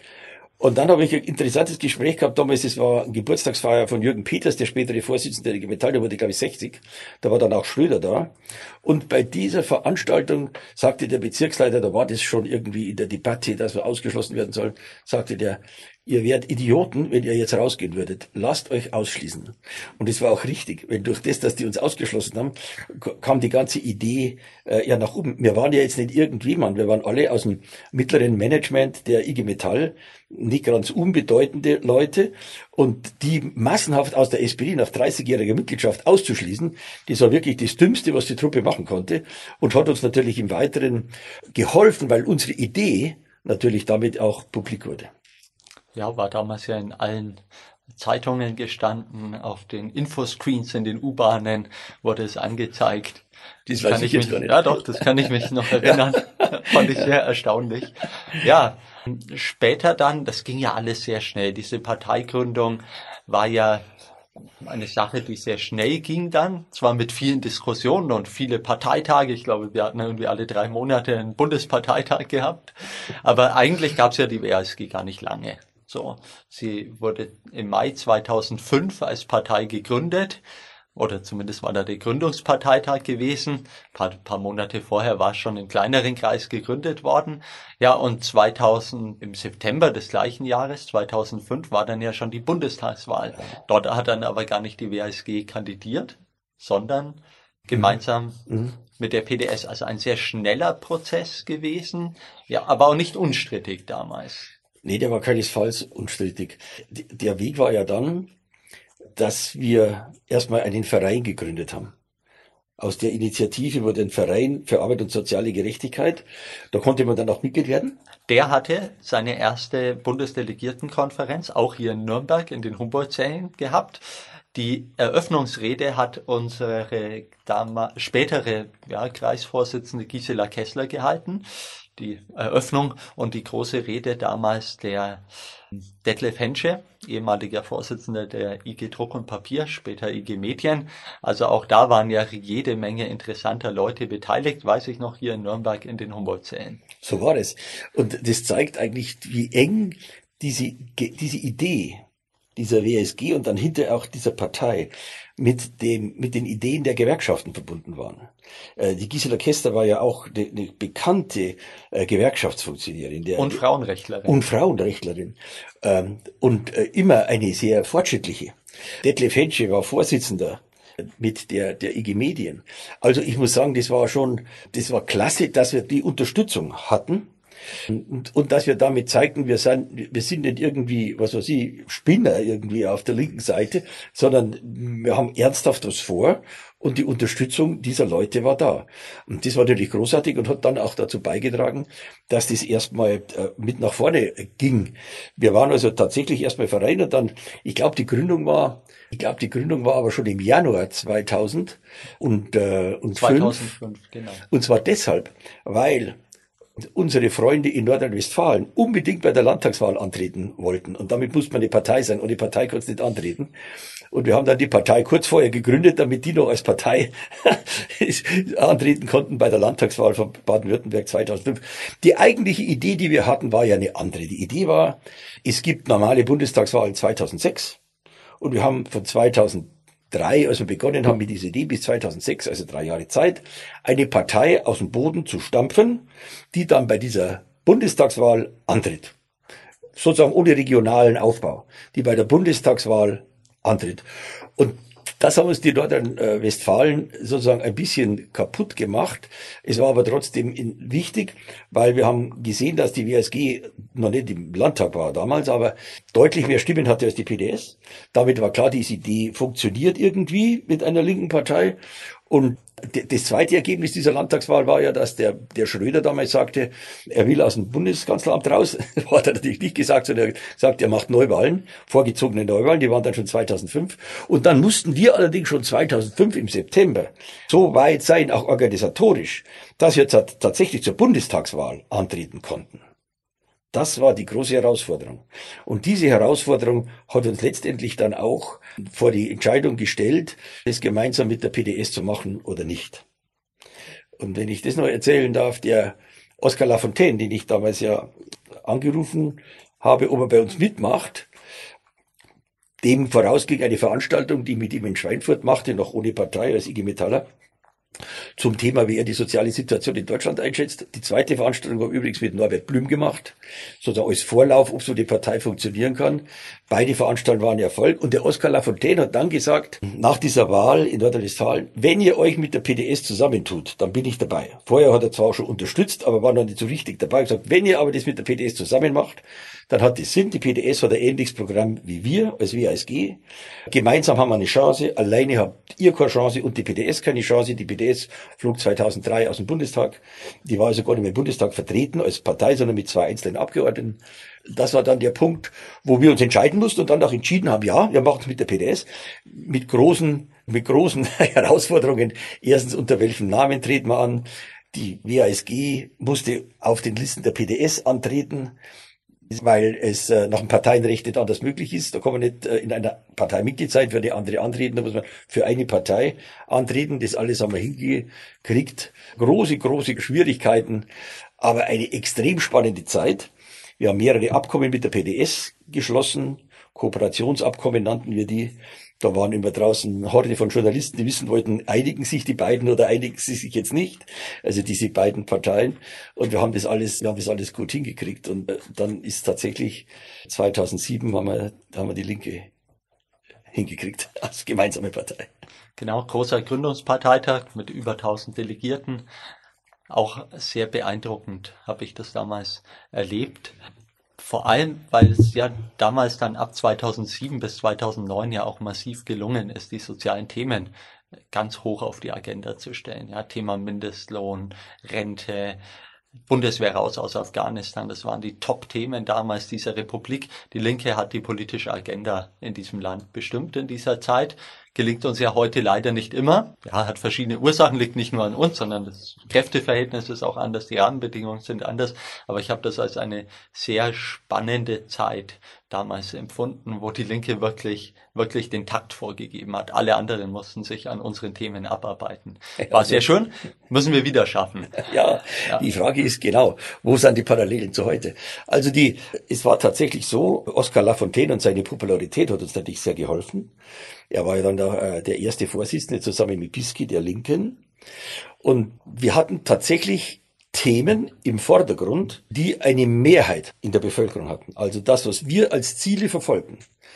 Speaker 1: Und dann habe ich ein interessantes Gespräch gehabt, damals, es war eine Geburtstagsfeier von Jürgen Peters, der spätere Vorsitzende der I G Metall, der wurde, glaube ich, sechzig. Da war dann auch Schröder da. Und bei dieser Veranstaltung sagte der Bezirksleiter, da war das schon irgendwie in der Debatte, dass wir ausgeschlossen werden sollen, sagte der, ihr wärt Idioten, wenn ihr jetzt rausgehen würdet. Lasst euch ausschließen. Und es war auch richtig, weil durch das, dass die uns ausgeschlossen haben, kam die ganze Idee äh, ja nach oben. Wir waren ja jetzt nicht irgendjemand, wir waren alle aus dem mittleren Management der I G Metall, nicht ganz unbedeutende Leute, und die massenhaft aus der S P D nach dreißigjähriger Mitgliedschaft auszuschließen, das war wirklich das Dümmste, was die Truppe machen konnte, und hat uns natürlich im Weiteren geholfen, weil unsere Idee natürlich damit auch publik wurde.
Speaker 2: Ja, war damals ja in allen Zeitungen gestanden, auf den Infoscreens in den U-Bahnen wurde es angezeigt.
Speaker 1: Das
Speaker 2: kann
Speaker 1: weiß ich
Speaker 2: ich
Speaker 1: jetzt
Speaker 2: mich,
Speaker 1: gar nicht.
Speaker 2: Ja doch, das kann ich mich noch erinnern. Ja. Fand ich sehr erstaunlich. Ja, später dann, das ging ja alles sehr schnell. Diese Parteigründung war ja eine Sache, die sehr schnell ging dann, zwar mit vielen Diskussionen und viele Parteitage. Ich glaube, wir hatten irgendwie alle drei Monate einen Bundesparteitag gehabt. Aber eigentlich gab es ja die W A S G gar nicht lange. So, sie wurde im Mai zweitausendfünf als Partei gegründet, oder zumindest war da der Gründungsparteitag gewesen. Ein paar, paar Monate vorher war es schon im kleineren Kreis gegründet worden. Ja, und zweitausend, im September des gleichen Jahres, zweitausendfünf, war dann ja schon die Bundestagswahl. Dort hat dann aber gar nicht die W A S G kandidiert, sondern gemeinsam mhm. mit der P D S. Also ein sehr schneller Prozess gewesen, ja, aber auch nicht unstrittig damals.
Speaker 1: Nee, der war keinesfalls unstrittig. Der Weg war ja dann, dass wir erstmal einen Verein gegründet haben. Aus der Initiative wurde ein Verein für Arbeit und soziale Gerechtigkeit. Da konnte man dann auch Mitglied werden.
Speaker 2: Der hatte seine erste Bundesdelegiertenkonferenz auch hier in Nürnberg in den Humboldt-Sälen gehabt. Die Eröffnungsrede hat unsere damals, spätere ja, Kreisvorsitzende Gisela Kessler gehalten. Die Eröffnung und die große Rede damals der Detlef Hensche, ehemaliger Vorsitzender der I G Druck und Papier, später I G Medien. Also auch da waren ja jede Menge interessanter Leute beteiligt, weiß ich noch, hier in Nürnberg in den Humboldt-Sälen.
Speaker 1: So war es. Und das zeigt eigentlich, wie eng diese, diese Idee dieser W A S G und dann hinterher auch dieser Partei mit dem, mit den Ideen der Gewerkschaften verbunden waren. Äh, die Gisela Kessler war ja auch eine, eine bekannte äh, Gewerkschaftsfunktionärin. Der,
Speaker 2: und Frauenrechtlerin.
Speaker 1: Und Frauenrechtlerin. Ähm, und äh, immer eine sehr fortschrittliche. Detlef Hensche war Vorsitzender mit der, der I G Medien. Also ich muss sagen, das war schon, das war klasse, dass wir die Unterstützung hatten. Und, und dass wir damit zeigten, wir sind, wir sind nicht irgendwie, was weiß ich, Spinner irgendwie auf der linken Seite, sondern wir haben ernsthaft was vor und die Unterstützung dieser Leute war da. Und das war natürlich großartig und hat dann auch dazu beigetragen, dass das erstmal äh, mit nach vorne ging. Wir waren also tatsächlich erstmal Verein und dann, ich glaube, die Gründung war, ich glaube, die Gründung war aber schon im Januar zweitausend und, äh, und
Speaker 2: zweitausendfünf, genau.
Speaker 1: Und zwar deshalb, weil unsere Freunde in Nordrhein-Westfalen unbedingt bei der Landtagswahl antreten wollten. Und damit muss man eine Partei sein. Ohne Partei kann es nicht antreten. Und wir haben dann die Partei kurz vorher gegründet, damit die noch als Partei antreten konnten bei der Landtagswahl von Baden-Württemberg zweitausendfünf. Die eigentliche Idee, die wir hatten, war ja eine andere. Die Idee war, es gibt normale Bundestagswahlen zweitausendsechs und wir haben von zweitausenddrei, als wir begonnen haben mit dieser Idee, bis zweitausendsechs, also drei Jahre Zeit, eine Partei aus dem Boden zu stampfen, die dann bei dieser Bundestagswahl antritt. Sozusagen ohne regionalen Aufbau, die bei der Bundestagswahl antritt. Und das haben uns die Nordrhein-Westfalen sozusagen ein bisschen kaputt gemacht. Es war aber trotzdem wichtig, weil wir haben gesehen, dass die W S G noch nicht im Landtag war damals, aber deutlich mehr Stimmen hatte als die P D S. Damit war klar, diese Idee funktioniert irgendwie mit einer linken Partei. Und das zweite Ergebnis dieser Landtagswahl war ja, dass der, der Schröder damals sagte, er will aus dem Bundeskanzleramt raus. Das hat er natürlich nicht gesagt, sondern er hat gesagt, er macht Neuwahlen, vorgezogene Neuwahlen, die waren dann schon zweitausendfünf. Und dann mussten wir allerdings schon zweitausendfünf im September so weit sein, auch organisatorisch, dass wir tatsächlich zur Bundestagswahl antreten konnten. Das war die große Herausforderung. Und diese Herausforderung hat uns letztendlich dann auch vor die Entscheidung gestellt, das gemeinsam mit der P D S zu machen oder nicht. Und wenn ich das noch erzählen darf, der Oskar Lafontaine, den ich damals ja angerufen habe, ob er bei uns mitmacht, dem vorausging eine Veranstaltung, die ich mit ihm in Schweinfurt machte, noch ohne Partei als I G Metaller, zum Thema, wie er die soziale Situation in Deutschland einschätzt. Die zweite Veranstaltung war übrigens mit Norbert Blüm gemacht, sozusagen als Vorlauf, ob so die Partei funktionieren kann. Beide Veranstaltungen waren Erfolg. Und der Oskar Lafontaine hat dann gesagt, nach dieser Wahl in Nordrhein-Westfalen, wenn ihr euch mit der P D S zusammentut, dann bin ich dabei. Vorher hat er zwar schon unterstützt, aber war noch nicht so richtig dabei. Er hat gesagt, wenn ihr aber das mit der P D S zusammen macht, dann hat das Sinn. Die P D S hat ein ähnliches Programm wie wir, als W A S G. Gemeinsam haben wir eine Chance. Alleine habt ihr keine Chance und die P D S keine Chance. Die P D S flog zweitausenddrei aus dem Bundestag. Die war also gar nicht mehr im Bundestag vertreten als Partei, sondern mit zwei einzelnen Abgeordneten. Das war dann der Punkt, wo wir uns entscheiden mussten und dann auch entschieden haben, ja, wir machen es mit der P D S, mit großen, mit großen Herausforderungen. Erstens, unter welchem Namen treten wir an? Die W A S G musste auf den Listen der P D S antreten, weil es äh, nach dem Parteienrecht nicht anders möglich ist. Da kann man nicht äh, in einer Partei Mitglied sein, für eine andere antreten, da muss man für eine Partei antreten. Das alles haben wir hingekriegt. Große, große Schwierigkeiten, aber eine extrem spannende Zeit. Wir haben mehrere Abkommen mit der P D S geschlossen, Kooperationsabkommen nannten wir die. Da waren immer draußen Horde von Journalisten, die wissen wollten, einigen sich die beiden oder einigen sie sich jetzt nicht. Also diese beiden Parteien. Und wir haben das alles, wir haben das alles gut hingekriegt. Und dann ist tatsächlich zweitausendsieben haben wir, haben wir die Linke hingekriegt als gemeinsame Partei.
Speaker 2: Genau, großer Gründungsparteitag mit über tausend Delegierten. Auch sehr beeindruckend habe ich das damals erlebt. Vor allem, weil es ja damals dann ab zweitausendsieben bis zweitausendneun ja auch massiv gelungen ist, die sozialen Themen ganz hoch auf die Agenda zu stellen. Ja, Thema Mindestlohn, Rente, Bundeswehr raus aus Afghanistan, das waren die Top-Themen damals dieser Republik. Die Linke hat die politische Agenda in diesem Land bestimmt in dieser Zeit. Gelingt uns ja heute leider nicht immer. Ja, hat verschiedene Ursachen, liegt nicht nur an uns, sondern das Kräfteverhältnis ist auch anders, die Rahmenbedingungen sind anders. Aber ich habe das als eine sehr spannende Zeit damals empfunden, wo die Linke wirklich, wirklich den Takt vorgegeben hat. Alle anderen mussten sich an unseren Themen abarbeiten. War sehr schön, müssen wir wieder schaffen.
Speaker 1: Ja, ja, die Frage ist genau, wo sind die Parallelen zu heute? Also die, es war tatsächlich so, Oskar Lafontaine und seine Popularität hat uns natürlich sehr geholfen. Er war ja dann der, der erste Vorsitzende zusammen mit Bisky, der Linken. Und wir hatten tatsächlich Themen im Vordergrund, die eine Mehrheit in der Bevölkerung hatten. Also das, was wir als Ziele verfolgen.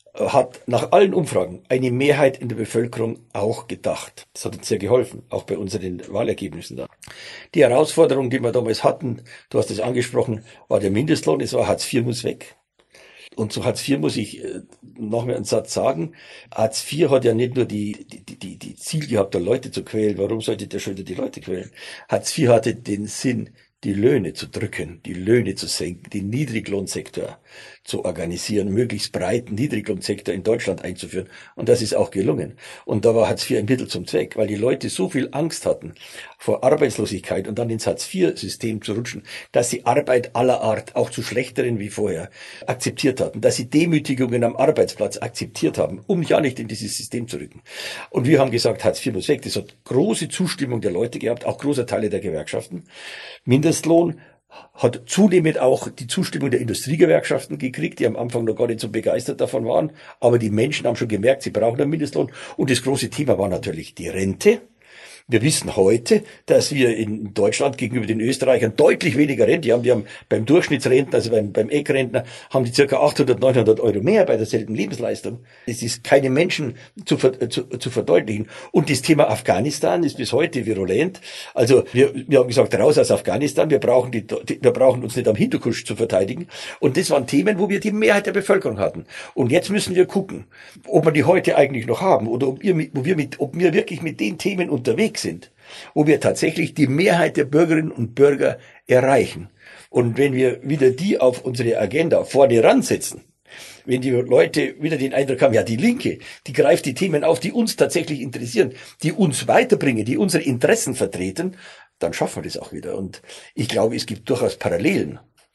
Speaker 1: hat nach allen Umfragen eine Mehrheit in der Bevölkerung auch gedacht. Das hat uns sehr geholfen, auch bei unseren Wahlergebnissen da. Die Herausforderung, die wir damals hatten, du hast es angesprochen, war der Mindestlohn. Es war Hartz vier muss weg. Und zu Hartz vier muss ich äh, noch mal einen Satz sagen. Hartz vier hat ja nicht nur die, die, die, die Ziel gehabt, da Leute zu quälen. Warum sollte der schon wieder die Leute quälen? Hartz vier hatte den Sinn, die Löhne zu drücken, die Löhne zu senken, den Niedriglohnsektor zu organisieren, möglichst breiten Niedriglohnsektor in Deutschland einzuführen. Und das ist auch gelungen. Und da war Hartz vier ein Mittel zum Zweck, weil die Leute so viel Angst hatten vor Arbeitslosigkeit und dann ins Hartz vier System zu rutschen, dass sie Arbeit aller Art, auch zu schlechteren wie vorher, akzeptiert hatten, dass sie Demütigungen am Arbeitsplatz akzeptiert haben, um ja nicht in dieses System zu rücken. Und wir haben gesagt, Hartz vier muss weg. Das hat große Zustimmung der Leute gehabt, auch großer Teile der Gewerkschaften. Mindestlohn hat zunehmend auch die Zustimmung der Industriegewerkschaften gekriegt, die am Anfang noch gar nicht so begeistert davon waren. Aber die Menschen haben schon gemerkt, sie brauchen einen Mindestlohn. Und das große Thema war natürlich die Rente. Wir wissen heute, dass wir in Deutschland gegenüber den Österreichern deutlich weniger Rente haben. Die haben beim Durchschnittsrentner, also beim, beim Eckrentner, haben die circa achthundert, neunhundert Euro mehr bei derselben Lebensleistung. Es ist keine Menschen zu, zu, zu verdeutlichen. Und das Thema Afghanistan ist bis heute virulent. Also wir, wir haben gesagt, raus aus Afghanistan. Wir brauchen die, wir brauchen uns nicht am Hinterkusch zu verteidigen. Und das waren Themen, wo wir die Mehrheit der Bevölkerung hatten. Und jetzt müssen wir gucken, ob wir die heute eigentlich noch haben oder ob wir, mit, ob wir, mit, ob wir wirklich mit den Themen unterwegs sind, wo wir tatsächlich die Mehrheit der Bürgerinnen und Bürger erreichen. Und wenn wir wieder die auf unsere Agenda vorne ransetzen, wenn die Leute wieder den Eindruck haben, ja, die Linke, die greift die Themen auf, die uns tatsächlich interessieren, die uns weiterbringen, die unsere Interessen vertreten, dann schaffen wir das auch wieder. Und ich glaube, es gibt durchaus Parallelen.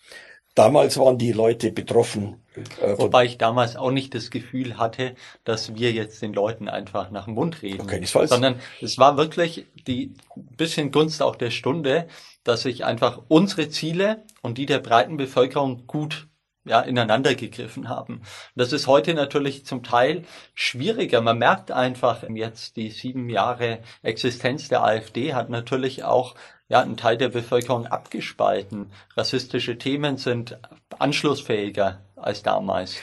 Speaker 1: Damals waren die Leute betroffen.
Speaker 2: Äh, Wobei ich damals auch nicht das Gefühl hatte, dass wir jetzt den Leuten einfach nach dem Mund reden.
Speaker 1: Keinesfalls.
Speaker 2: Sondern es war wirklich die bisschen Gunst auch der Stunde, dass sich einfach unsere Ziele und die der breiten Bevölkerung gut ja, ineinander gegriffen haben. Das ist heute natürlich zum Teil schwieriger. Man merkt einfach, jetzt die sieben Jahre Existenz der AfD hat natürlich auch ja, einen Teil der Bevölkerung abgespalten. Rassistische Themen sind anschlussfähiger als damals.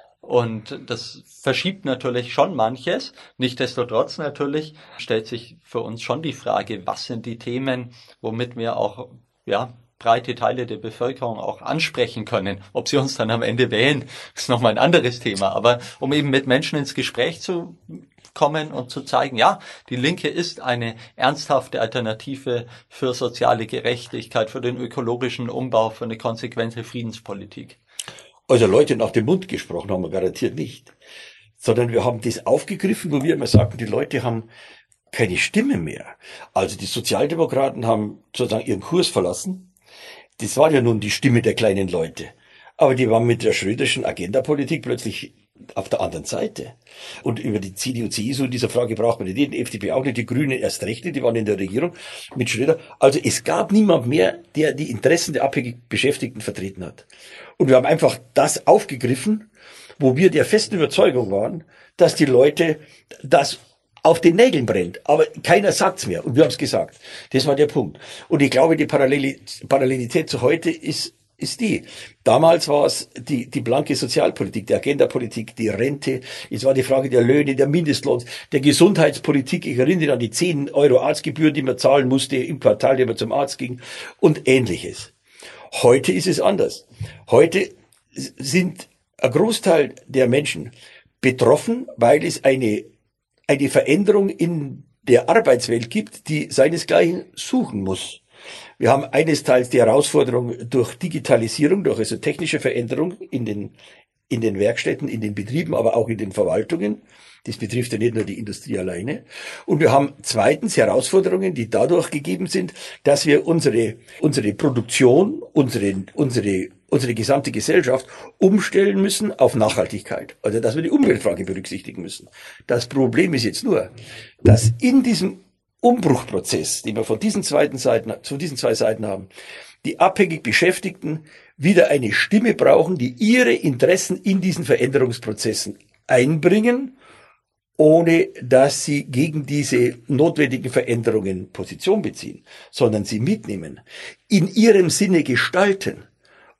Speaker 2: Und das verschiebt natürlich schon manches. Nichtsdestotrotz natürlich stellt sich für uns schon die Frage, was sind die Themen, womit wir auch, ja, breite Teile der Bevölkerung auch ansprechen können. Ob sie uns dann am Ende wählen, ist nochmal ein anderes Thema. Aber um eben mit Menschen ins Gespräch zu kommen und zu zeigen, ja, die Linke ist eine ernsthafte Alternative für soziale Gerechtigkeit, für den ökologischen Umbau, für eine konsequente Friedenspolitik.
Speaker 1: Also Leute nach dem Mund gesprochen haben wir garantiert nicht. Sondern wir haben das aufgegriffen, wo wir immer sagten, die Leute haben keine Stimme mehr. Also die Sozialdemokraten haben sozusagen ihren Kurs verlassen. Das war ja nun die Stimme der kleinen Leute. Aber die waren mit der Schröderschen Agendapolitik plötzlich auf der anderen Seite. Und über die C D U, C S U in dieser Frage braucht man nicht reden, die F D P auch nicht, die Grünen erst recht nicht, die waren in der Regierung mit Schröder. Also es gab niemand mehr, der die Interessen der abhängig Beschäftigten vertreten hat. Und wir haben einfach das aufgegriffen, wo wir der festen Überzeugung waren, dass die Leute das auf den Nägeln brennt, aber keiner sagt's mehr. Und wir haben es gesagt. Das war der Punkt. Und ich glaube, die Parallelität zu heute ist ist die. Damals war es die die blanke Sozialpolitik, die Agendapolitik, die Rente. Es war die Frage der Löhne, der Mindestlohns, der Gesundheitspolitik. Ich erinnere an die zehn Euro Arztgebühren, die man zahlen musste im Quartal, wenn man zum Arzt ging und Ähnliches. Heute ist es anders. Heute sind ein Großteil der Menschen betroffen, weil es eine eine Veränderung in der Arbeitswelt gibt, die seinesgleichen suchen muss. Wir haben eines Teils die Herausforderung durch Digitalisierung, durch also technische Veränderung in den, in den Werkstätten, in den Betrieben, aber auch in den Verwaltungen. Das betrifft ja nicht nur die Industrie alleine. Und wir haben zweitens Herausforderungen, die dadurch gegeben sind, dass wir unsere, unsere Produktion, unsere, unsere, unsere gesamte Gesellschaft umstellen müssen auf Nachhaltigkeit. Also, dass wir die Umweltfrage berücksichtigen müssen. Das Problem ist jetzt nur, dass in diesem Umbruchprozess, den wir von diesen zweiten Seiten, von diesen zwei Seiten haben, die abhängig Beschäftigten wieder eine Stimme brauchen, die ihre Interessen in diesen Veränderungsprozessen einbringen, ohne dass sie gegen diese notwendigen Veränderungen Position beziehen, sondern sie mitnehmen, in ihrem Sinne gestalten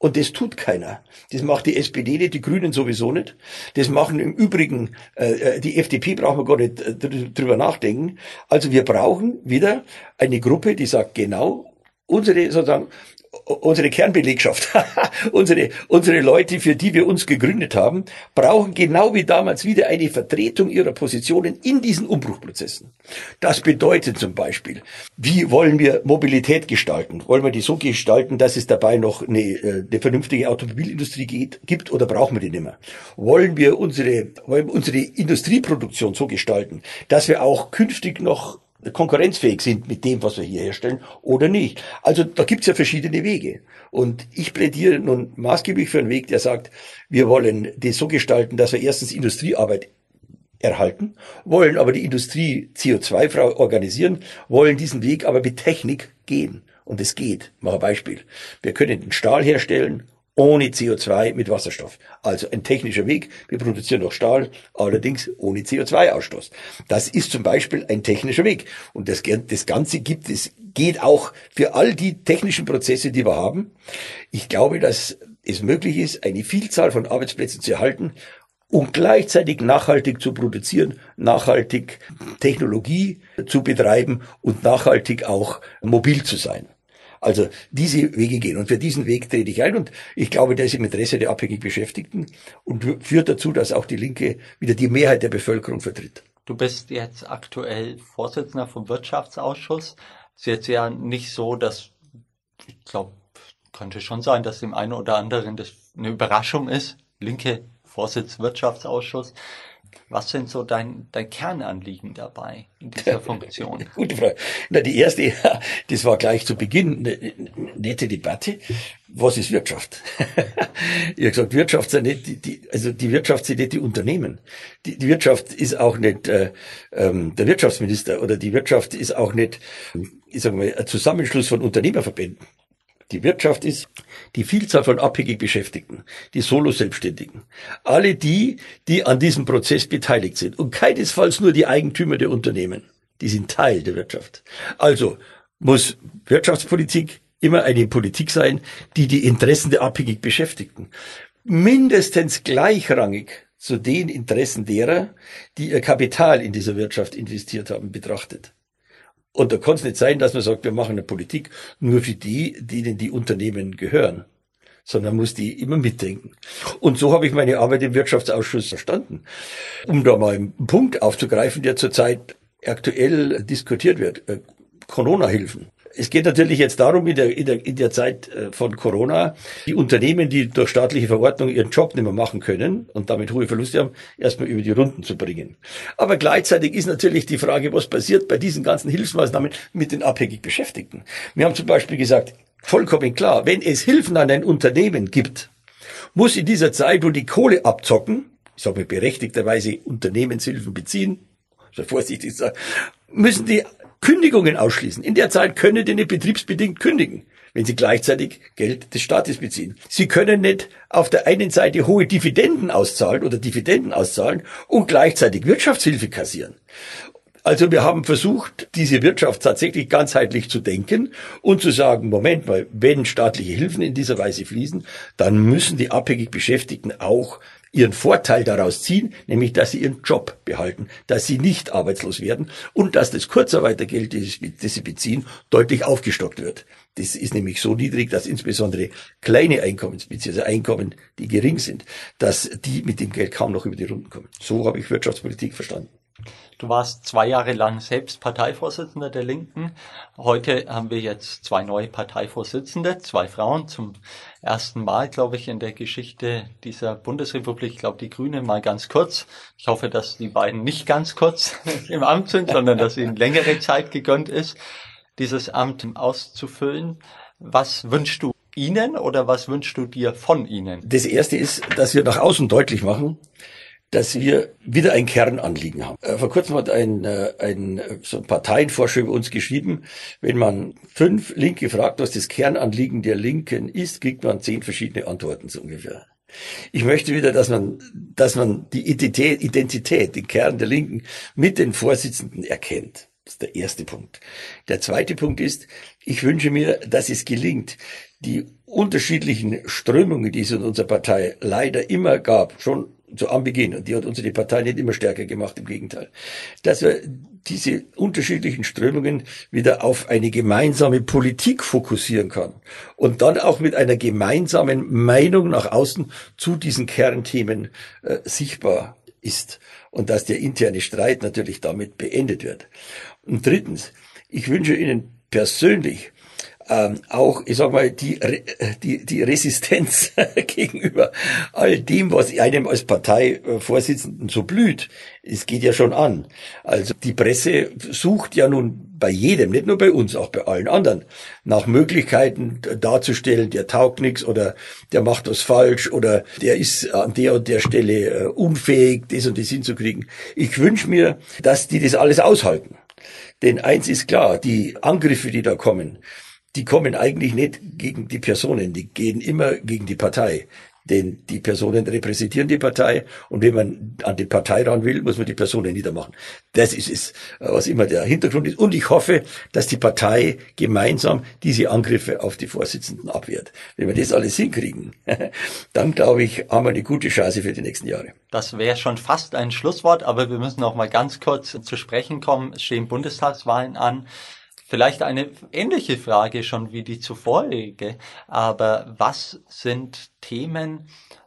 Speaker 1: Und das tut keiner. Das macht die S P D nicht, die Grünen sowieso nicht. Das machen im Übrigen, äh, die F D P brauchen wir gar nicht äh, drüber nachdenken. Also wir brauchen wieder eine Gruppe, die sagt, genau, unsere sozusagen unsere Kernbelegschaft, unsere unsere Leute, für die wir uns gegründet haben, brauchen genau wie damals wieder eine Vertretung ihrer Positionen in diesen Umbruchprozessen. Das bedeutet zum Beispiel, wie wollen wir Mobilität gestalten? Wollen wir die so gestalten, dass es dabei noch eine, eine vernünftige Automobilindustrie geht, gibt, oder brauchen wir die nicht mehr? Wollen wir unsere wollen wir unsere Industrieproduktion so gestalten, dass wir auch künftig noch konkurrenzfähig sind mit dem, was wir hier herstellen, oder nicht. Also da gibt's ja verschiedene Wege. Und ich plädiere nun maßgeblich für einen Weg, der sagt, wir wollen das so gestalten, dass wir erstens Industriearbeit erhalten, wollen aber die Industrie C O zwei frei organisieren, wollen diesen Weg aber mit Technik gehen. Und es geht. Mal ein Beispiel. Wir können den Stahl herstellen ohne C O zwei mit Wasserstoff. Also ein technischer Weg. Wir produzieren noch Stahl, allerdings ohne C O zwei Ausstoß. Das ist zum Beispiel ein technischer Weg. Und das, das Ganze gibt es, geht auch für all die technischen Prozesse, die wir haben. Ich glaube, dass es möglich ist, eine Vielzahl von Arbeitsplätzen zu erhalten und gleichzeitig nachhaltig zu produzieren, nachhaltig Technologie zu betreiben und nachhaltig auch mobil zu sein. Also diese Wege gehen. Und für diesen Weg trete ich ein. Und ich glaube, der ist im Interesse der abhängig Beschäftigten und führt dazu, dass auch die Linke wieder die Mehrheit der Bevölkerung vertritt.
Speaker 2: Du bist jetzt aktuell Vorsitzender vom Wirtschaftsausschuss. Ist jetzt ja nicht so, dass, ich glaube, könnte schon sein, dass dem einen oder anderen das eine Überraschung ist. Linke Vorsitz Wirtschaftsausschuss. Was sind so dein, dein Kernanliegen dabei in dieser Funktion?
Speaker 1: Gute Frage. Na, die erste, das war gleich zu Beginn eine nette Debatte. Was ist Wirtschaft? Ich habe gesagt, Wirtschaft sind nicht die, die, also die Wirtschaft sind nicht die Unternehmen. Die, die Wirtschaft ist auch nicht äh, ähm, der Wirtschaftsminister, oder die Wirtschaft ist auch nicht, ich sag mal, ein Zusammenschluss von Unternehmerverbänden. Die Wirtschaft ist die Vielzahl von abhängig Beschäftigten, die Solo-Selbstständigen, alle die, die an diesem Prozess beteiligt sind und keinesfalls nur die Eigentümer der Unternehmen. Die sind Teil der Wirtschaft. Also muss Wirtschaftspolitik immer eine Politik sein, die die Interessen der abhängig Beschäftigten mindestens gleichrangig zu den Interessen derer, die ihr Kapital in dieser Wirtschaft investiert haben, betrachtet. Und da kann es nicht sein, dass man sagt, wir machen eine Politik nur für die, denen die Unternehmen gehören, sondern muss die immer mitdenken. Und so habe ich meine Arbeit im Wirtschaftsausschuss verstanden. Um da mal einen Punkt aufzugreifen, der zurzeit aktuell diskutiert wird, äh, Corona-Hilfen. Es geht natürlich jetzt darum, in der, in der, in der Zeit von Corona, die Unternehmen, die durch staatliche Verordnung ihren Job nicht mehr machen können und damit hohe Verluste haben, erstmal über die Runden zu bringen. Aber gleichzeitig ist natürlich die Frage, was passiert bei diesen ganzen Hilfsmaßnahmen mit den abhängig Beschäftigten. Wir haben zum Beispiel gesagt, vollkommen klar, wenn es Hilfen an ein Unternehmen gibt, muss in dieser Zeit, wo die Kohle abzocken, ich sage mal berechtigterweise Unternehmenshilfen beziehen, so vorsichtig sagen, müssen die Kündigungen ausschließen. In der Zeit können die nicht betriebsbedingt kündigen, wenn sie gleichzeitig Geld des Staates beziehen. Sie können nicht auf der einen Seite hohe Dividenden auszahlen oder Dividenden auszahlen und gleichzeitig Wirtschaftshilfe kassieren. Also wir haben versucht, diese Wirtschaft tatsächlich ganzheitlich zu denken und zu sagen, Moment mal, wenn staatliche Hilfen in dieser Weise fließen, dann müssen die abhängig Beschäftigten auch ihren Vorteil daraus ziehen, nämlich dass sie ihren Job behalten, dass sie nicht arbeitslos werden und dass das Kurzarbeitergeld, das sie beziehen, deutlich aufgestockt wird. Das ist nämlich so niedrig, dass insbesondere kleine Einkommensbezieher, also Einkommen, die gering sind, dass die mit dem Geld kaum noch über die Runden kommen. So habe ich Wirtschaftspolitik verstanden.
Speaker 2: Du warst zwei Jahre lang selbst Parteivorsitzender der Linken. Heute haben wir jetzt zwei neue Parteivorsitzende, zwei Frauen, zum ersten Mal, glaube ich, in der Geschichte dieser Bundesrepublik. Ich glaube, die Grünen mal ganz kurz. Ich hoffe, dass die beiden nicht ganz kurz im Amt sind, sondern dass ihnen längere Zeit gegönnt ist, dieses Amt auszufüllen. Was wünschst du ihnen oder was wünschst du dir von ihnen?
Speaker 1: Das Erste ist, dass wir nach außen deutlich machen, dass wir wieder ein Kernanliegen haben. Vor kurzem hat ein, ein, so ein Parteienforscher über uns geschrieben, wenn man fünf Linke fragt, was das Kernanliegen der Linken ist, kriegt man zehn verschiedene Antworten so ungefähr. Ich möchte wieder, dass man, dass man die Identität, Identität, den Kern der Linken mit den Vorsitzenden erkennt. Das ist der erste Punkt. Der zweite Punkt ist, ich wünsche mir, dass es gelingt, die unterschiedlichen Strömungen, die es in unserer Partei leider immer gab, schon zu Anbeginn, und die hat unsere Partei nicht immer stärker gemacht, im Gegenteil, dass wir diese unterschiedlichen Strömungen wieder auf eine gemeinsame Politik fokussieren kann und dann auch mit einer gemeinsamen Meinung nach außen zu diesen Kernthemen äh, sichtbar ist und dass der interne Streit natürlich damit beendet wird. Und drittens, ich wünsche Ihnen persönlich Ähm, auch, ich sag mal, die, die, die Resistenz gegenüber all dem, was einem als Parteivorsitzenden so blüht. Es geht ja schon an. Also die Presse sucht ja nun bei jedem, nicht nur bei uns, auch bei allen anderen, nach Möglichkeiten darzustellen, der taugt nichts oder der macht was falsch oder der ist an der und der Stelle unfähig, das und das hinzukriegen. Ich wünsche mir, dass die das alles aushalten. Denn eins ist klar, die Angriffe, die da kommen, die kommen eigentlich nicht gegen die Personen, die gehen immer gegen die Partei. Denn die Personen repräsentieren die Partei und wenn man an die Partei ran will, muss man die Personen niedermachen. Das ist es, was immer der Hintergrund ist. Und ich hoffe, dass die Partei gemeinsam diese Angriffe auf die Vorsitzenden abwehrt. Wenn wir das alles hinkriegen, dann glaube ich, haben wir eine gute Chance für die nächsten Jahre.
Speaker 2: Das wäre schon fast ein Schlusswort, aber wir müssen noch mal ganz kurz zu sprechen kommen. Es stehen Bundestagswahlen an. Vielleicht eine ähnliche Frage schon wie die zuvorige, aber was sind Themen,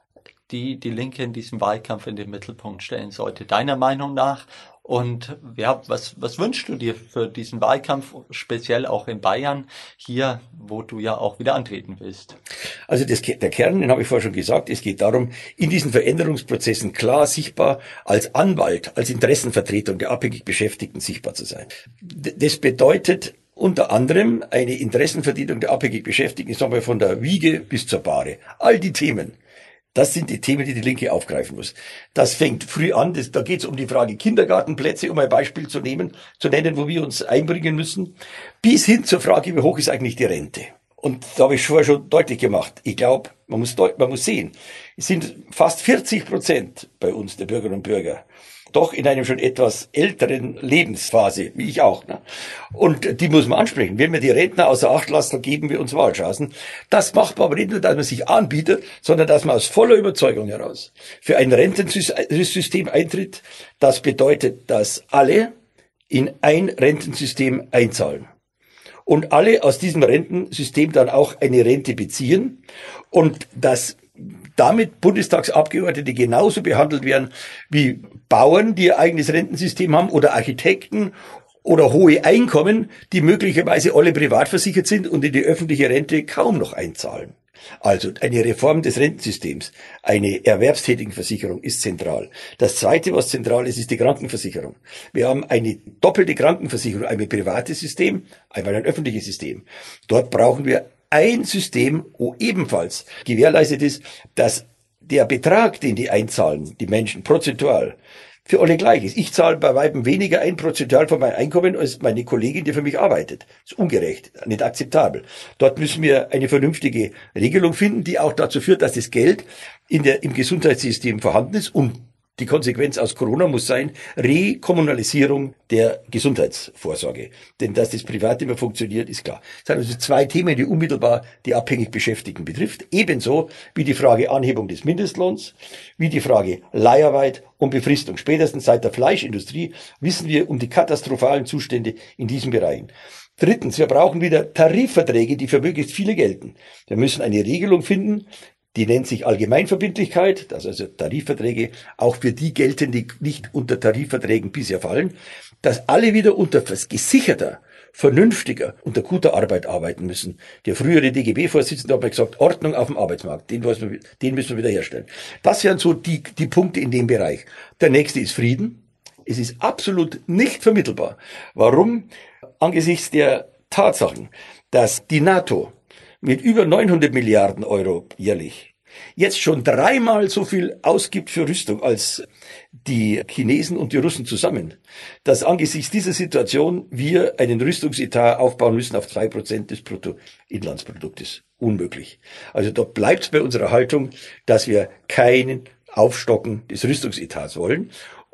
Speaker 2: die die Linke in diesem Wahlkampf in den Mittelpunkt stellen sollte, deiner Meinung nach? Und ja, was, was wünschst du dir für diesen Wahlkampf, speziell auch in Bayern, hier, wo du ja auch wieder antreten willst?
Speaker 1: Also das, der Kern, den habe ich vorher schon gesagt, es geht darum, in diesen Veränderungsprozessen klar sichtbar als Anwalt, als Interessenvertretung der abhängig Beschäftigten sichtbar zu sein. Das bedeutet unter anderem eine Interessenvertretung der abhängig Beschäftigten, ich sage mal von der Wiege bis zur Bahre. All die Themen. Das sind die Themen, die die Linke aufgreifen muss. Das fängt früh an, das, da geht es um die Frage Kindergartenplätze, um ein Beispiel zu nehmen, zu nennen, wo wir uns einbringen müssen, bis hin zur Frage, wie hoch ist eigentlich die Rente? Und da habe ich vorher schon deutlich gemacht. Ich glaube, man muss, man muss sehen, es sind fast vierzig Prozent bei uns der Bürgerinnen und Bürger doch in einem schon etwas älteren Lebensphase, wie ich auch. Ne? Und die muss man ansprechen. Wenn wir die Rentner außer Acht lassen, dann geben wir uns Wahlchancen. Das macht man aber nicht nur, dass man sich anbietet, sondern dass man aus voller Überzeugung heraus für ein Rentensystem eintritt. Das bedeutet, dass alle in ein Rentensystem einzahlen. Und alle aus diesem Rentensystem dann auch eine Rente beziehen. Und dass damit Bundestagsabgeordnete genauso behandelt werden wie Bauern, die ihr eigenes Rentensystem haben, oder Architekten oder hohe Einkommen, die möglicherweise alle privat versichert sind und in die öffentliche Rente kaum noch einzahlen. Also eine Reform des Rentensystems, eine Erwerbstätigenversicherung ist zentral. Das Zweite, was zentral ist, ist die Krankenversicherung. Wir haben eine doppelte Krankenversicherung, ein privates System, einmal ein öffentliches System. Dort brauchen wir ein System, wo ebenfalls gewährleistet ist, dass der Betrag, den die einzahlen, die Menschen prozentual, für alle gleich ist. Ich zahle bei weitem weniger ein prozentual von meinem Einkommen als meine Kollegin, die für mich arbeitet. Das ist ungerecht, nicht akzeptabel. Dort müssen wir eine vernünftige Regelung finden, die auch dazu führt, dass das Geld in der, im Gesundheitssystem vorhanden ist. Und die Konsequenz aus Corona muss sein, Rekommunalisierung der Gesundheitsvorsorge. Denn dass das privat immer funktioniert, ist klar. Das sind also zwei Themen, die unmittelbar die abhängig Beschäftigten betrifft. Ebenso wie die Frage Anhebung des Mindestlohns, wie die Frage Leiharbeit und Befristung. Spätestens seit der Fleischindustrie wissen wir um die katastrophalen Zustände in diesen Bereichen. Drittens, wir brauchen wieder Tarifverträge, die für möglichst viele gelten. Wir müssen eine Regelung finden, die nennt sich Allgemeinverbindlichkeit, dass also Tarifverträge auch für die gelten, die nicht unter Tarifverträgen bisher fallen, dass alle wieder unter gesicherter, vernünftiger, unter guter Arbeit arbeiten müssen. Der frühere D G B-Vorsitzende hat mal gesagt, Ordnung auf dem Arbeitsmarkt, den müssen wir, den müssen wir wieder herstellen. Das wären so die, die Punkte in dem Bereich. Der nächste ist Frieden. Es ist absolut nicht vermittelbar. Warum? Angesichts der Tatsachen, dass die NATO mit über neunhundert Milliarden Euro jährlich jetzt schon dreimal so viel ausgibt für Rüstung als die Chinesen und die Russen zusammen, dass angesichts dieser Situation wir einen Rüstungsetat aufbauen müssen auf zwei Prozent des Bruttoinlandsproduktes. Unmöglich. Also da bleibt bei unserer Haltung, dass wir keinen Aufstocken des Rüstungsetats wollen.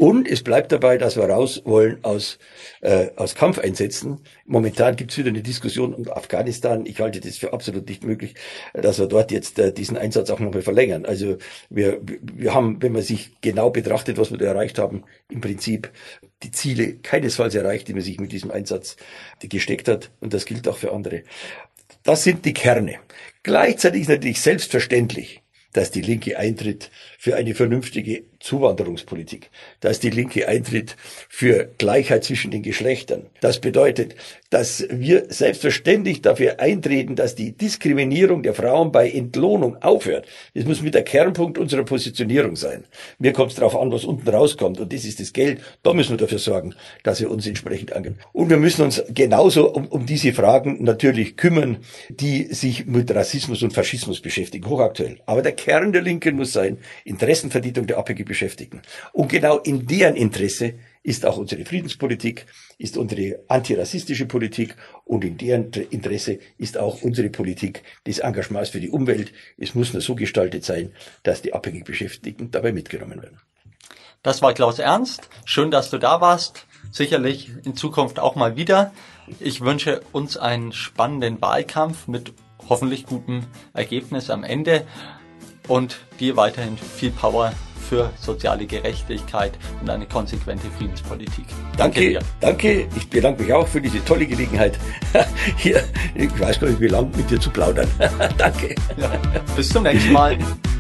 Speaker 1: Und es bleibt dabei, dass wir raus wollen aus, äh, aus Kampfeinsätzen. Momentan gibt's wieder eine Diskussion um Afghanistan. Ich halte das für absolut nicht möglich, dass wir dort jetzt äh, diesen Einsatz auch nochmal verlängern. Also wir, wir haben, wenn man sich genau betrachtet, was wir da erreicht haben, im Prinzip die Ziele keinesfalls erreicht, die man sich mit diesem Einsatz gesteckt hat. Und das gilt auch für andere. Das sind die Kerne. Gleichzeitig ist natürlich selbstverständlich, dass die Linke eintritt für eine vernünftige Zuwanderungspolitik, dass die Linke eintritt für Gleichheit zwischen den Geschlechtern. Das bedeutet, dass wir selbstverständlich dafür eintreten, dass die Diskriminierung der Frauen bei Entlohnung aufhört. Das muss mit der Kernpunkt unserer Positionierung sein. Mir kommt es darauf an, was unten rauskommt, und das ist das Geld. Da müssen wir dafür sorgen, dass wir uns entsprechend angehen. Und wir müssen uns genauso um, um diese Fragen natürlich kümmern, die sich mit Rassismus und Faschismus beschäftigen, hochaktuell. Aber der Kern der Linken muss sein, Interessenvertretung der abhängig Beschäftigten. Und genau in deren Interesse ist auch unsere Friedenspolitik, ist unsere antirassistische Politik, und in deren Interesse ist auch unsere Politik des Engagements für die Umwelt. Es muss nur so gestaltet sein, dass die abhängig Beschäftigten dabei mitgenommen werden.
Speaker 2: Das war Klaus Ernst. Schön, dass du da warst. Sicherlich in Zukunft auch mal wieder. Ich wünsche uns einen spannenden Wahlkampf mit hoffentlich gutem Ergebnis am Ende und dir weiterhin viel Power für soziale Gerechtigkeit und eine konsequente Friedenspolitik. Danke,
Speaker 1: danke
Speaker 2: dir.
Speaker 1: Danke, ich bedanke mich auch für diese tolle Gelegenheit, hier, ich weiß gar nicht, wie lange mit dir zu plaudern. Danke.
Speaker 2: Ja, bis zum nächsten Mal.